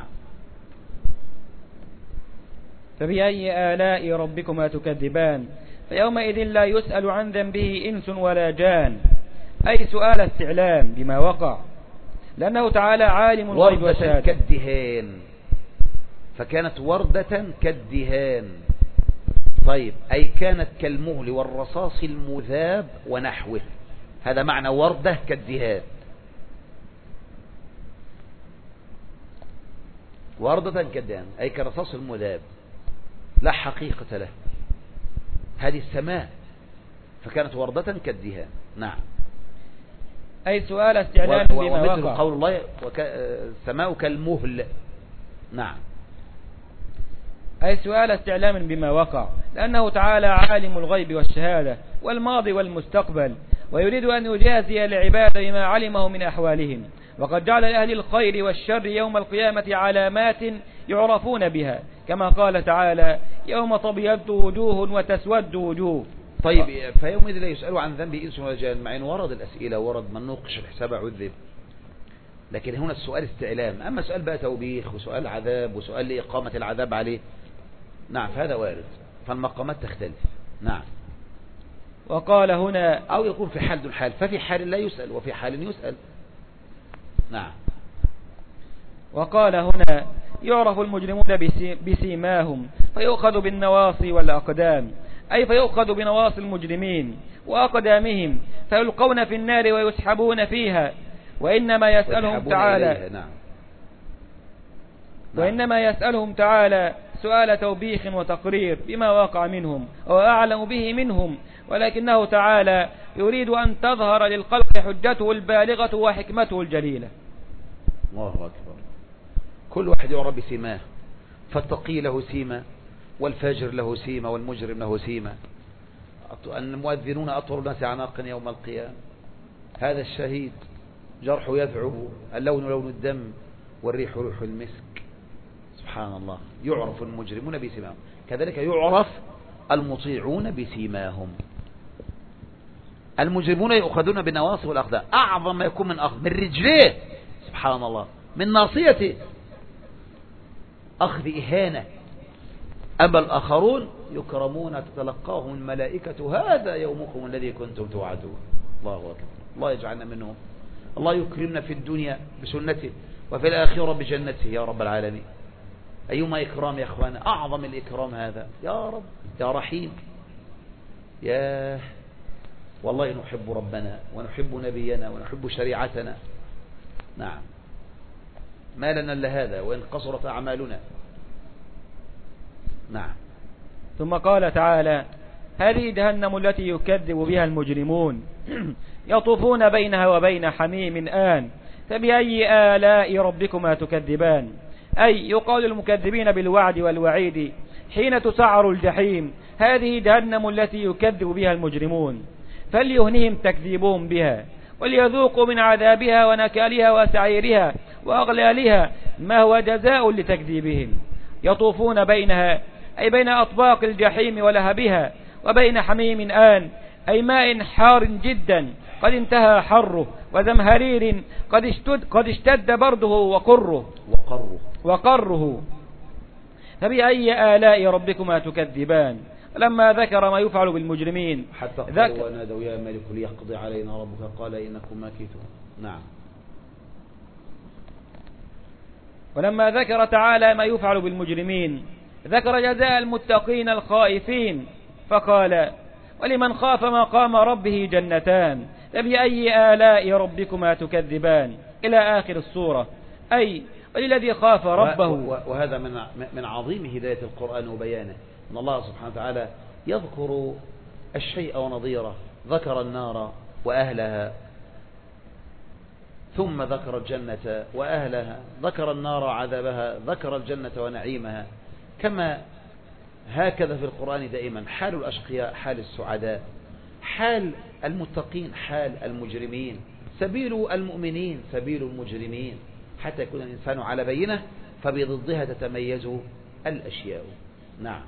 فبأي آلاء ربكما تكذبان فيومئذ لا يسأل عن ذنبه إنس ولا جان، أي سؤال استعلام بما وقع، لأنه تعالى عالم الغيب والشهادة. كالدهان، فكانت وردة كالدهان. طيب، أي كانت كالمهل والرصاص المذاب ونحوه، هذا معنى وردة كالدهان. وردة كالدهان أي كالرصاص المذاب لا حقيقة له، هذه السماء فكانت وردة كالدهان. نعم. أي سؤال استعلام بما وقع. ومثل قول الله وك... السماء كالمهل. نعم. أي سؤال استعلام بما وقع، لأنه تعالى عالم الغيب والشهادة والماضي والمستقبل، ويريد أن يجازي لعباده بما علمه من أحوالهم. وقد جعل لأهل الخير والشر يوم القيامة علامات يعرفون بها، كما قال تعالى يوم تبيض وجوه وتسود وجوه. طيب، فيومئذ لا يسأل عن ذنب إنس ولا جان، مع أن ورد الأسئلة ورد من نوقش الحساب عذب، لكن هنا السؤال استعلام. أما سؤال بقى توبيخ وسؤال عذاب وسؤال لإقامة العذاب عليه، نعم، فهذا وارد، فالمقامات تختلف. نعم. وقال هنا أو يكون في حال دون حال، ففي حال لا يسأل وفي حال يسأل. نعم. وقال هنا يعرف المجرمون بسيماهم فيؤخذ بالنواصي والأقدام، أي فيؤخذ بنواصي المجرمين وأقدامهم فيلقون في النار ويسحبون فيها. وإنما يسألهم تعالى نعم. وإنما يسألهم تعالى سؤال توبيخ وتقرير بما وقع منهم وأعلم به منهم، ولكنه تعالى يريد أن تظهر للخلق حجته البالغة وحكمته الجليلة. الله أكبر. كل واحد يعرف بسيماه، فالتقي له سيمة، والفاجر له سيمة، والمجرم له سيمة. المؤذنون أطول الناس عناقا يوم القيامة. هذا الشهيد جرحه يذعب، اللون لون الدم، والريح ريح المسك. سبحان الله. يعرف المجرمون بسيماهم، كذلك يعرف المطيعون بسيماهم. المجرمون يؤخذون بالنواصي والأقدام، أعظم ما يكون من أخذ من رجليه، سبحان الله، من ناصيته، أخذ إهانة. أما الآخرون يكرمون تتلقاهم الملائكة هذا يومكم الذي كنتم توعدون. الله أكبر. الله يجعلنا منهم. الله يكرمنا في الدنيا بسنته وفي الآخرة بجنته يا رب العالمين. أيما إكرام يا أخوانا، أعظم الإكرام هذا يا رب يا رحيم. يا والله نحب ربنا ونحب نبينا ونحب شريعتنا. نعم، ما لنا إلا هذا وإن قصرت أعمالنا. نعم. ثم قال تعالى هذه جهنم التي يكذب بها المجرمون يطوفون بينها وبين حميم آن فبأي آلاء ربكما تكذبان. أي يقال المكذبين بالوعد والوعيد حين تسعر الجحيم هذه جهنم التي يكذب بها المجرمون، فليهنهم تكذيبهم بها وليذوقوا من عذابها ونكالها وسعيرها وأغلالها ما هو جزاء لتكذيبهم. يطوفون بينها أي بين أطباق الجحيم ولهبها، وبين حميم آن أي ماء حار جدا قد انتهى حره، وزمهرير قد اشتد, قد اشتد برده وقره وقره, وقره. فبأي آلاء ربكما تكذبان. لما ذكر ما يفعل بالمجرمين حتى قالوا ونادوا يا ملك ليقضي علينا ربك قال إنكم ماكثون. نعم. ولما ذكر تعالى ما يفعل بالمجرمين ذكر جزاء المتقين الخائفين فقال ولمن خاف مقام ربه جنتان فبأي آلاء ربكما تكذبان إلى آخر السورة. أي وللذي خاف ربه. وهذا من من عظيم هداية القرآن وبيانه، أن الله سبحانه وتعالى يذكر الشيء ونظيره، ذكر النار وأهلها ثم ذكر الجنة وأهلها، ذكر النار عذابها، ذكر الجنة ونعيمها. كما هكذا في القرآن دائما حال الأشقياء حال السعداء، حال المتقين حال المجرمين، سبيل المؤمنين سبيل المجرمين، حتى يكون الإنسان على بينه فبضدها تتميز الأشياء. نعم.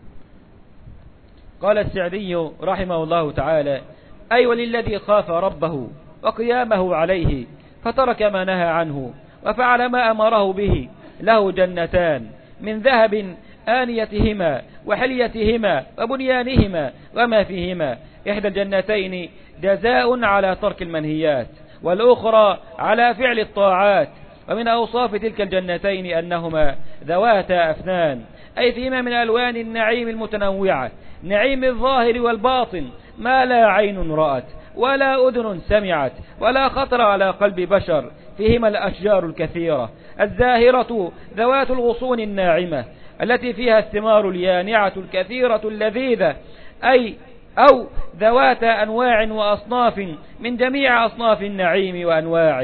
قال السعدي رحمه الله تعالى: أي وللذي خاف ربه وقيامه عليه فترك ما نهى عنه وفعل ما أمره به له جنتان من ذهب آنيتهما وحليتهما وبنيانهما وما فيهما، إحدى الجنتين جزاء على ترك المنهيات والأخرى على فعل الطاعات. ومن أوصاف تلك الجنتين أنهما ذواتا أفنان، أي فيما من ألوان النعيم المتنوعة، نعيم الظاهر والباطن ما لا عين رأت ولا أذن سمعت ولا خطر على قلب بشر. فيهما الأشجار الكثيرة الزاهرة ذوات الغصون الناعمة التي فيها الثمار اليانعة الكثيرة اللذيذة، أي أو ذوات أنواع وأصناف من جميع أصناف النعيم وأنواعه.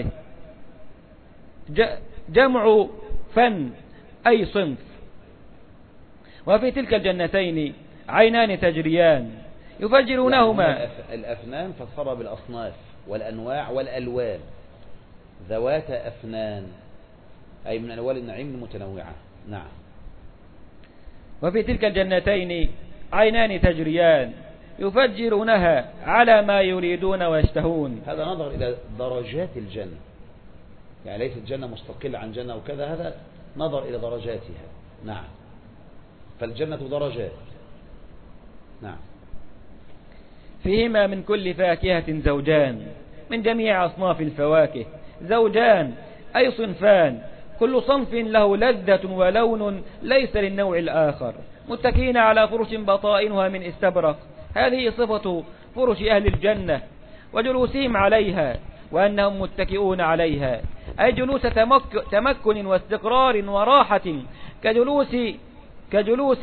جمع فن أي صنف. وفي تلك الجنتين عينان تجريان يفجرونهما. يعني الأفنان فسرها بالأصناف والأنواع والألوان، ذوات أفنان أي من ألوان النعيم المتنوعة. نعم. وفي تلك الجنتين عينان تجريان يفجرونها على ما يريدون ويشتهون. هذا نظر إلى درجات الجنة، يعني ليس الجنة مستقلة عن جنة وكذا، هذا نظر إلى درجاتها. نعم. فالجنة درجات. نعم. فيهما من كل فاكهة زوجان من جميع أصناف الفواكه، زوجان أي صنفان، كل صنف له لذة ولون ليس للنوع الآخر، متكئين على فرش بطائنها من استبرق. هذه صفة فرش أهل الجنة وجلوسهم عليها، وأنهم متكئون عليها أي جلوس تمك تمكن واستقرار وراحة، كجلوس كجلوس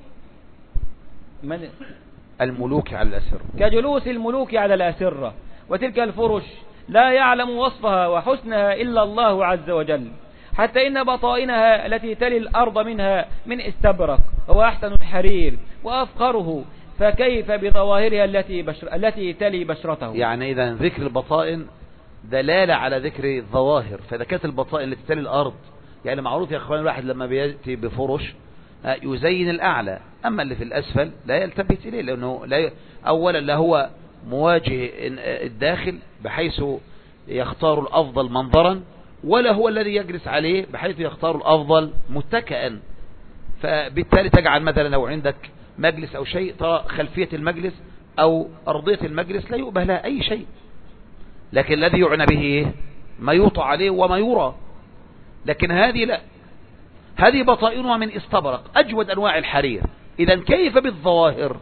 من الملوك على الأسرة، كجلوس الملوك على الأسرة. وتلك الفرش لا يعلم وصفها وحسنها إلا الله عز وجل، حتى إن بطائنها التي تلي الأرض منها من استبرق، هو أحسن الحرير وأفقره، فكيف بظواهرها التي بشر التي تلي بشرته. يعني إذا ذكر البطائن دلالة على ذكر الظواهر. فإذا كانت البطائن التي تلي الأرض، يعني معروف يا أخوان الواحد لما بيأتي بفرش يزين الأعلى، أما اللي في الأسفل لا يلتفت إليه، لأنه لا أولا لا هو مواجه الداخل بحيث يختار الأفضل منظرا، ولا هو الذي يجلس عليه بحيث يختار الأفضل متكئا. فبالتالي تجعل مثلا لو عندك مجلس أو شيء ترى خلفية المجلس أو أرضية المجلس لا يؤبه لها أي شيء، لكن الذي يعنى به ما يوطى عليه وما يرى. لكن هذه لا، هذه بطائنها من استبرق أجود أنواع الحرير. إذا كيف بالظواهر؟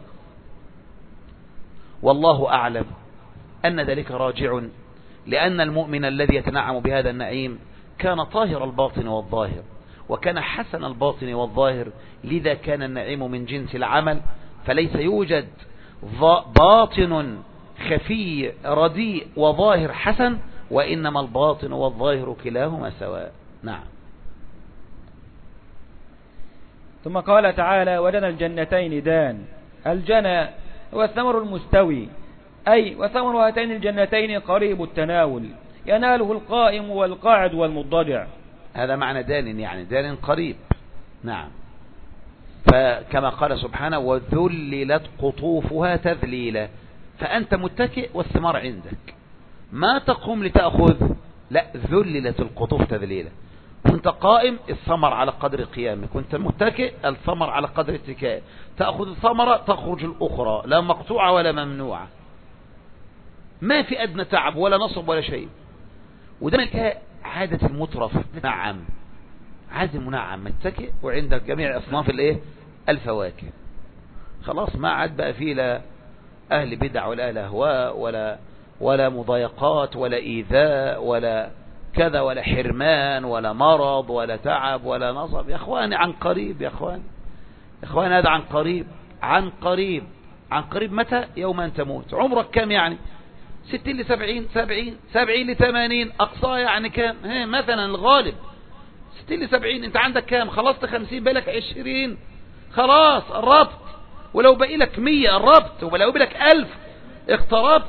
والله أعلم أن ذلك راجع لأن المؤمن الذي يتنعم بهذا النعيم كان طاهر الباطن والظاهر، وكان حسن الباطن والظاهر، لذا كان النعيم من جنس العمل، فليس يوجد باطن خفي رديء وظاهر حسن، وإنما الباطن والظاهر كلاهما سواء. نعم. ثم قال تعالى: وجنى الجنتين دان. الجنى هو الثمر المستوي، أي وثمر هاتين الجنتين قريب التناول، يناله القائم والقاعد والمضطجع. هذا معنى دان، يعني دان قريب. نعم. فكما قال سبحانه: وذللت قطوفها تذليلا. فأنت متكئ والثمار عندك، ما تقوم لتأخذ، لا، ذللت القطوف تذليلا. كنت قائم الثمر على قدر قيامك، كنت متكئ الثمر على قدر اتكائك، تأخذ الثمرة تخرج الأخرى، لا مقطوعة ولا ممنوعة، ما في أدنى تعب ولا نصب ولا شيء. وده عادة المترف، نعم، عادة منعم، متكئ وعندك جميع أصناف الايه الفواكه، خلاص ما عاد بقى فيه لا أهل بدع ولا أهل أهواء ولا ولا مضايقات ولا إيذاء ولا كذا ولا حرمان ولا مرض ولا تعب ولا نصب. يا أخواني عن قريب، يا أخواني يا أخواني هذا عن قريب، عن قريب عن قريب. متى؟ يوم أن تموت. عمرك كم يعني؟ ستين لسبعين، سبعين سبعين لثمانين، أقصى يعني كم؟ هي مثلا الغالب ستين لسبعين. انت عندك كام؟ خلصت خمسين، بالك عشرين، خلاص قربت. ولو بقي لك مية قربت، ولو بقي لك ألف اقتربت.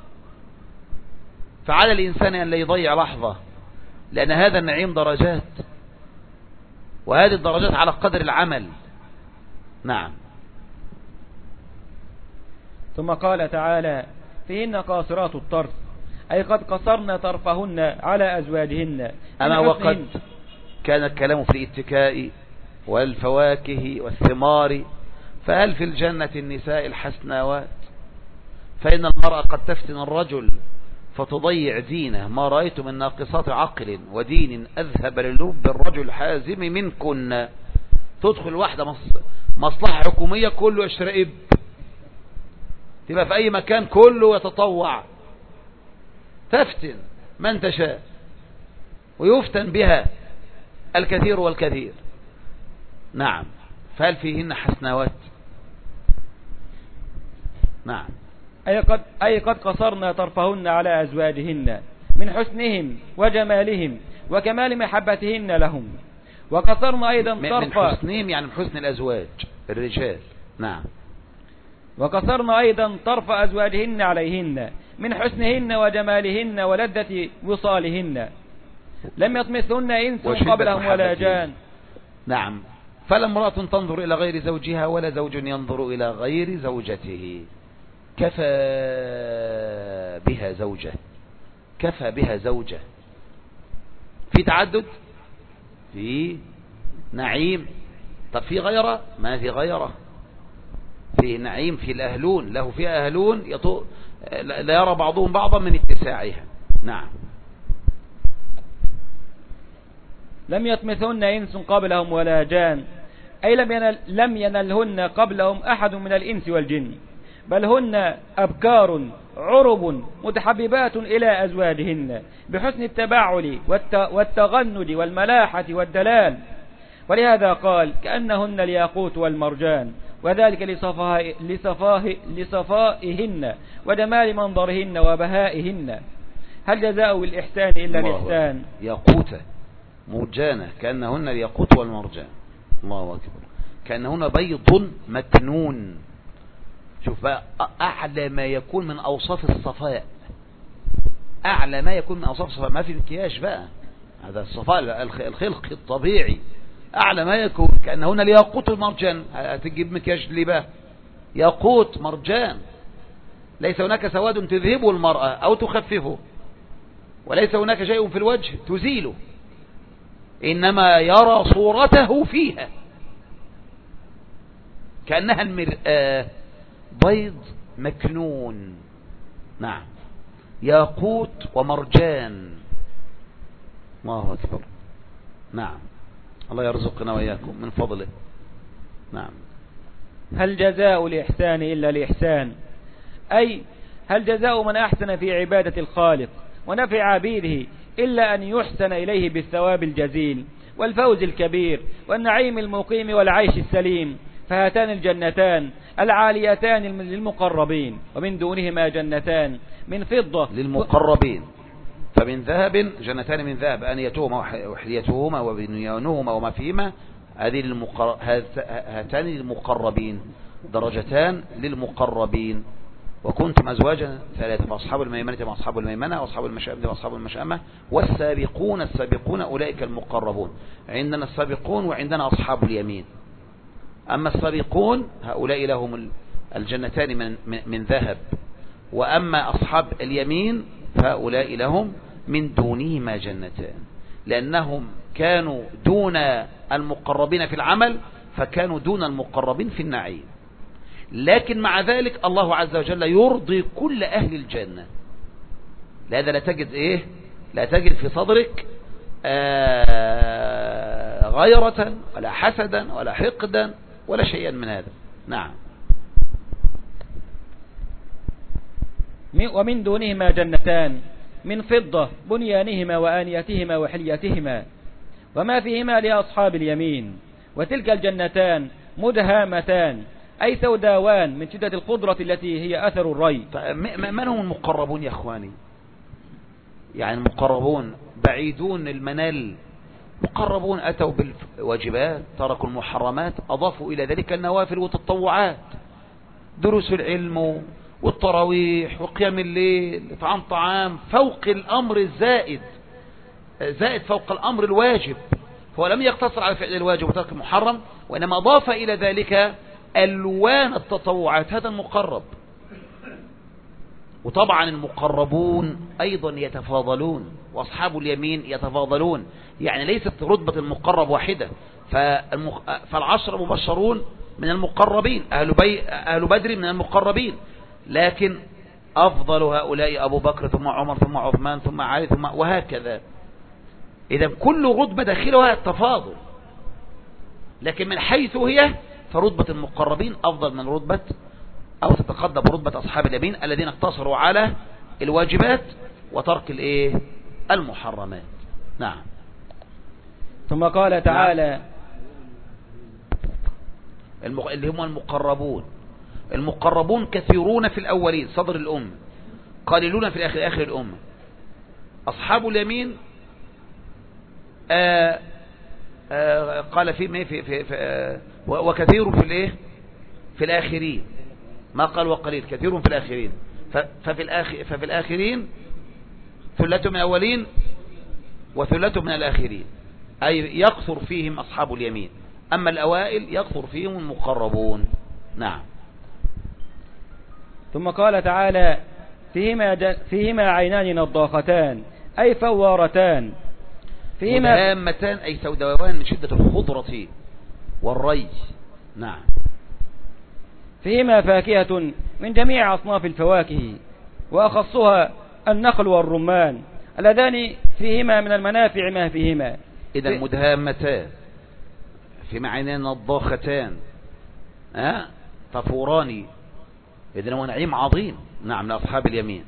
فعلى الإنسان أن لا يضيع لحظة، لأن هذا النعيم درجات، وهذه الدرجات على قدر العمل. نعم. ثم قال تعالى: فيهن قاصرات الطرف، أي قد قصرن طرفهن على أزواجهن. أما وقد كان الكلام في الاتكاء والفواكه والثمار، فهل في الجنة النساء الحسناوات؟ فإن المرأة قد تفتن الرجل فتضيع دينه. ما رأيت من ناقصات عقل ودين أذهب للب الرجل الحازم منكن. تدخل واحدة مصلحة حكومية كله يشرئب، تبقى في أي مكان كله يتطوع، تفتن من تشاء ويفتن بها الكثير والكثير. نعم. فهل فيهن حسناوات؟ نعم. أي قد, أي قد قصرنا طرفهن على أزواجهن من حسنهم وجمالهم وكمال محبتهن لهم، وقصرنا أيضا طرف من حسنهم يعني من حسن الأزواج الرجال. نعم. وقصرنا أيضا طرف أزواجهن عليهن من حسنهن وجمالهن ولذة وصالهن، لم يطمثهن إنس قبلهم ولا جان. نعم. فلا امرأة تنظر إلى غير زوجها ولا زوج ينظر إلى غير زوجته. كفى بها زوجة، كفى بها زوجة. في تعدد، في نعيم. طب في غيره؟ ما في غيره. في نعيم، في الأهلون، له فيها أهلون يطو... لا يرى بعضهم بعضا من اتساعها. نعم. لم يطمثهن إنس قبلهم ولا جان، أي لم, ينل لم ينلهن قبلهم أحد من الإنس والجن، بل هن أبكار عرب متحببات إلى أزواجهن بحسن التباعل والتغند والملاحة والدلال. ولهذا قال: كأنهن الياقوت والمرجان، وذلك لصفاه لصفاه لصفائهن وجمال منظرهن وبهائهن. هل جزاء الإحسان إلا الإحسان؟ ياقوتة مرجانة، كأنهن الياقوت والمرجان. الله أكبر. كأنهن بيض مكنون. شوف بقى، أعلى ما يكون من أوصاف الصفاء، أعلى ما يكون من أوصاف الصفاء، ما في مكياج بقى، هذا الصفاء الخلق الطبيعي، أعلى ما يكون. كأنهن الياقوت والمرجان. هتجيب مكياج ليه بقى؟ ياقوت مرجان. ليس هناك سواد تذهبه المرأة أو تخففه، وليس هناك شيء في الوجه تزيله، إنما يرى صورته فيها كأنها المرآة. بيض مكنون. نعم. ياقوت ومرجان. الله أكبر. نعم. الله يرزقنا وإياكم من فضله. نعم. هل جزاء الإحسان إلا الإحسان؟ أي هل جزاء من أحسن في عبادة الخالق ونفع عبيده إلا أن يحسن إليه بالثواب الجزيل والفوز الكبير والنعيم المقيم والعيش السليم؟ فهاتان الجنتان العاليتان للمقربين، ومن دونهما جنتان من فضة للمقربين. فمن ذهب جنتان من ذهب، أنيتهما وحليتهما وبنيانهما وما فيهما. هذه المقر... هاتان للمقربين، درجتان للمقربين. وكنتم أزواجا ثلاثة، فأصحاب الميمنة ما أصحاب الميمنة، وأصحاب المشأمة ما أصحاب المشأمة، والسابقون السابقون أولئك المقربون. عندنا السابقون وعندنا أصحاب اليمين. أما السابقون هؤلاء لهم الجنتان من, من ذهب، وأما أصحاب اليمين فهؤلاء لهم من دونهما جنتان، لأنهم كانوا دون المقربين في العمل، فكانوا دون المقربين في النعيم. لكن مع ذلك الله عز وجل يرضي كل أهل الجنة. لهذا لا تجد إيه لا تجد في صدرك آه غيرة ولا حسدا ولا حقدا ولا شيئا من هذا. نعم. ومن دونهما جنتان من فضة بنيانهما وآنيتهما وحليتهما وما فيهما لأصحاب اليمين. وتلك الجنتان مدهامتان أي سوداوان من شدة الخضرة التي هي أثر الري. من هم المقربون يا أخواني؟ يعني المقربون بعيدون المنال، مقربون أتوا بالواجبات تركوا المحرمات، أضافوا إلى ذلك النوافل والتطوعات، دروس العلم والتراويح وقيام الليل، طعام طعام فوق الأمر الزائد، زائد فوق الأمر الواجب. هو لم يقتصر على فعل الواجب وترك المحرم، وإنما أضاف إلى ذلك ألوان التطوعات. هذا المقرب. وطبعا المقربون أيضا يتفاضلون، وأصحاب اليمين يتفاضلون، يعني ليست رتبة المقرب واحدة. فالعشر مبشرون من المقربين، أهل, بي... أهل بدر من المقربين، لكن أفضل هؤلاء أبو بكر ثم عمر ثم عثمان ثم علي ثم وهكذا. إذا كل رتبة داخلها التفاضل، لكن من حيث هي فرتبة المقربين أفضل من رتبة أو تتقدم رتبة أصحاب اليمين الذين اقتصروا على الواجبات وترك الإيه المحرمات. نعم. ثم قال تعالى المق... اللي هم المقربون. المقربون كثيرون في الأولين صدر الأمة، قليلون في الآخر آخر الأمة. أصحاب اليمين آآ آآ قال في في في, في آه وكثير في الايه في الآخرين، ما قال وقليل، كثير في الآخرين. ففي الآخر ففي الآخرين ثلة من الأولين وثلة من الآخرين، أي يكثر فيهم أصحاب اليمين، أما الأوائل يكثر فيهم المقربون. نعم. ثم قال تعالى فيهما, فيهما عينان نضاختان أي فوارتان، فيهما مدهامتان أي سوداوان من شدة الخضرة والري. نعم. فيهما فاكهة من جميع أصناف الفواكه وأخصها النخل والرمان اللذان فيهما من المنافع ما فيهما. إذا مدهامتان فيهما عينان نضاختان أه؟ تفوران، إذن هو نعيم عظيم. نعم لأصحاب اليمين.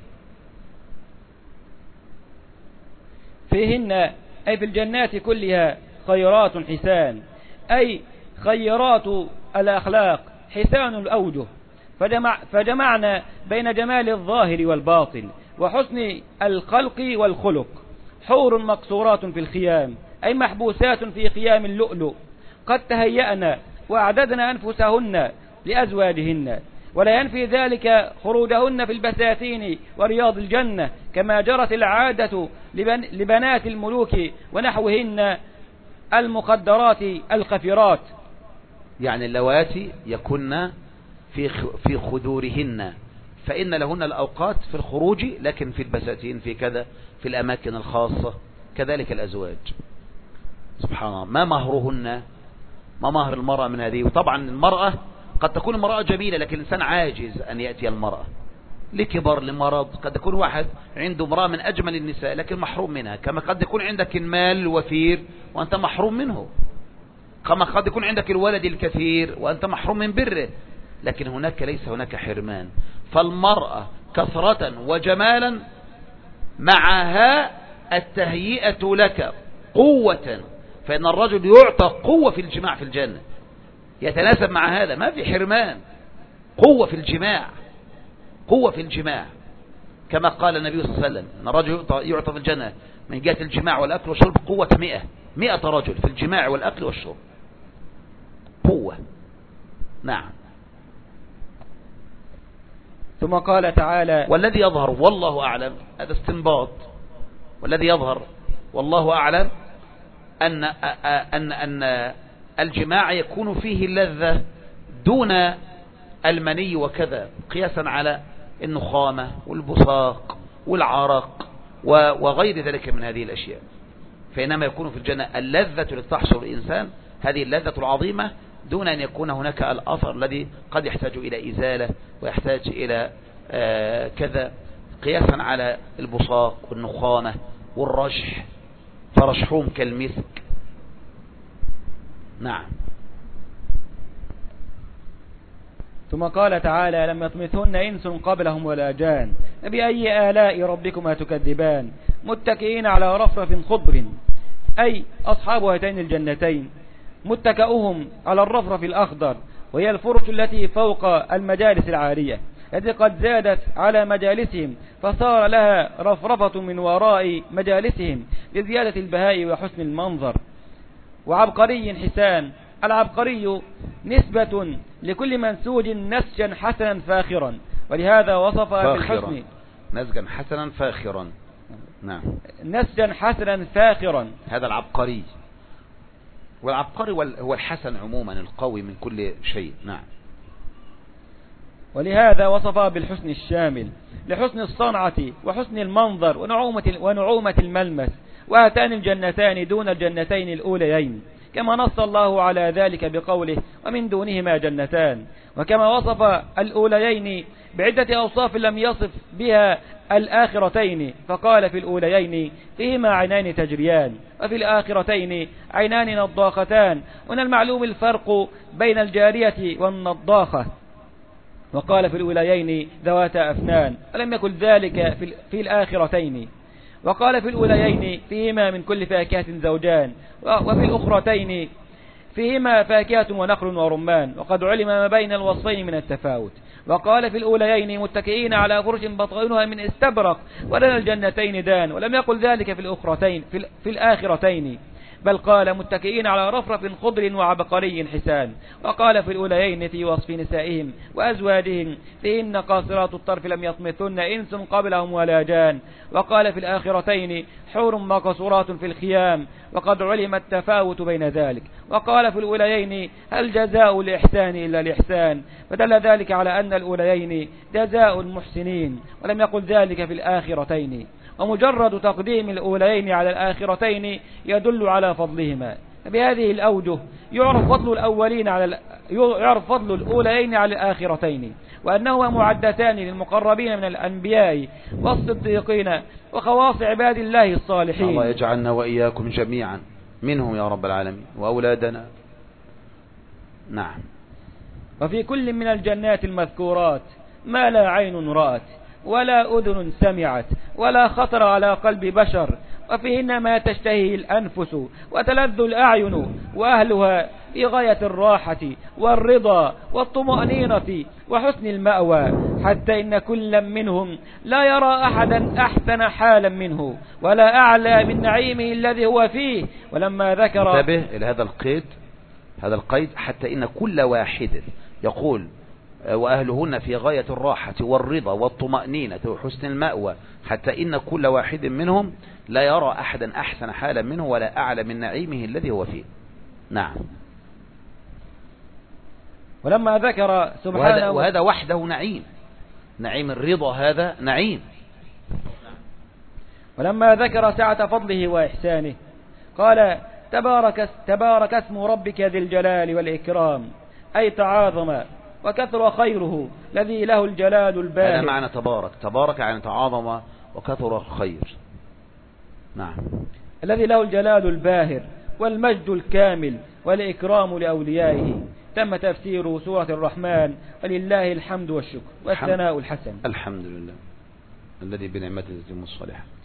فيهن أي في الجنات كلها خيرات حسان أي خيرات الأخلاق حسان الأوجه، فجمع فجمعنا بين جمال الظاهر والباطن وحسن الخلق والخلق. حور مقصورات في الخيام أي محبوسات في خيام اللؤلؤ، قد تهيأنا وأعددنا أنفسهن لأزواجهن، ولا ينفي ذلك خروجهن في البساتين ورياض الجنة كما جرت العادة لبن لبنات الملوك ونحوهن المخدرات الخفرات. يعني اللواتي يكن في في خدورهن، فإن لهن الأوقات في الخروج، لكن في البساتين في كذا في الأماكن الخاصة. كذلك الأزواج. سبحان الله. ما مهرهن، ما مهر المرأة من هذه؟ وطبعا المرأة قد تكون المرأة جميلة لكن الإنسان عاجز أن يأتي المرأة لكبر لمرض. قد يكون واحد عنده امرأة من أجمل النساء لكن محروم منها، كما قد يكون عندك المال الوفير وأنت محروم منه، كما قد يكون عندك الولد الكثير وأنت محروم من بره. لكن هناك ليس هناك حرمان. فالمرأة كثرة وجمالا معها التهيئة لك قوة، فإن الرجل يعطى قوة في الجماع في الجنة يتناسب مع هذا، ما في حرمان، قوة في الجماع، قوة في الجماع، كما قال النبي صلى الله عليه وسلم أن الرجل يعطى في الجنة من جهة الجماع والأكل والشرب قوة مئة مئة رجل في الجماع والأكل والشرب، قوة. نعم. ثم قال تعالى والذي يظهر والله أعلم، هذا استنباط، والذي يظهر والله أعلم أن أن أن الجماع يكون فيه اللذة دون المني وكذا، قياسا على النخامة والبصاق والعرق وغير ذلك من هذه الأشياء. فإنما يكون في الجنة اللذة التي تحصل الإنسان، هذه اللذة العظيمة، دون أن يكون هناك الأثر الذي قد يحتاج إلى إزالة ويحتاج إلى آه كذا، قياسا على البصاق والنخامة والرشح، فرشحهم كالمسك. نعم. ثم قال تعالى لم يطمثهن إنس قبلهم ولا جان فبأي آلاء ربكما تكذبان متكئين على رفرف خضر أي أصحاب هاتين الجنتين متكئهم على الرفرف الأخضر وهي الفرش التي فوق المجالس العالية التي قد زادت على مجالسهم فصار لها رفرفة من وراء مجالسهم لزيادة البهاء وحسن المنظر. وعبقري حسان العبقري نسبة لكل منسوج نسجا حسنا فاخرا ولهذا وصف بالحسن نسجا حسنا فاخرا. نعم نسجا حسنا فاخرا هذا العبقري. والعبقري هو الحسن عموما القوي من كل شيء. نعم ولهذا وصف بالحسن الشامل لحسن الصنعة وحسن المنظر ونعومة, ونعومة الملمس وهاتان الجنتان دون الجنتين الأوليين كما نص الله على ذلك بقوله ومن دونهما جنتان وكما وصف الأوليين بعدة أوصاف لم يصف بها الآخرتين فقال في الأوليين فيهما عينان تجريان وفي الآخرتين عينان نضاختان ومن المعلوم الفرق بين الجارية والنضاخة وقال في الأوليين ذواتا أفنان ولم يكن ذلك في الآخرتين وقال في الأوليين فيهما من كل فاكهة زوجان وفي الأخرتين فيهما فاكهة ونخل ورمان وقد علم ما بين الوصفين من التفاوت وقال في الأوليين متكئين على فرش بطائنها من استبرق ولنا الجنتين دان ولم يقل ذلك في الأخرتين في, في الآخرتين بل قال متكئين على رفرف خضر وعبقري حسان وقال في الأوليين في وصف نسائهم وأزواجهم فيهن قاصرات الطرف لم يطمثن إنس قبلهم ولا جان وقال في الآخرتين حور مقصورات في الخيام وقد علم التفاوت بين ذلك وقال في الأوليين هل جزاء الإحسان إلا الإحسان فدل ذلك على أن الأوليين جزاء المحسنين ولم يقل ذلك في الآخرتين ومجرد تقديم الأوليين على الآخرتين يدل على فضلهما بهذه الأوجه يعرف فضل الأولين على يعرف فضل الأوليين على الآخرتين وأنهما معدتان للمقربين من الأنبياء والصديقين وخواص عباد الله الصالحين. الله يجعلنا وإياكم جميعا منهم يا رب العالمين وأولادنا. نعم. وفي كل من الجنات المذكورات ما لا عين رأت ولا أذن سمعت ولا خطر على قلب بشر وفيهن ما تشتهي الأنفس وتلذ الأعين وأهلها في غاية الراحة والرضا والطمأنينة وحسن المأوى حتى إن كل منهم لا يرى أحدا أحسن حالا منه ولا أعلى من نعيمه الذي هو فيه. ولما ذكر انتبه إلى هذا القيد هذا القيد حتى إن كل واحد يقول وأهلهن في غاية الراحة والرضا والطمأنينة وحسن المأوى حتى إن كل واحد منهم لا يرى أحدا أحسن حالا منه ولا أعلى من نعيمه الذي هو فيه. نعم. ولما ذكر سبحانه وهذا, وهذا وحده نعيم نعيم الرضا هذا نعيم. ولما ذكر سعة فضله وإحسانه قال تبارك, تبارك اسم ربك ذي الجلال والإكرام أي تعاظم وكثر خيره الذي له الجلال الباهر. هذا معنى تبارك تبارك يعني تعاظم وكثر خير. نعم. الذي له الجلال الباهر والمجد الكامل والإكرام لأوليائه. تم تفسير سورة الرحمن ولله الحمد والشكر والثناء الحسن. الحمد لله الذي بنعمته تتم الصالحات.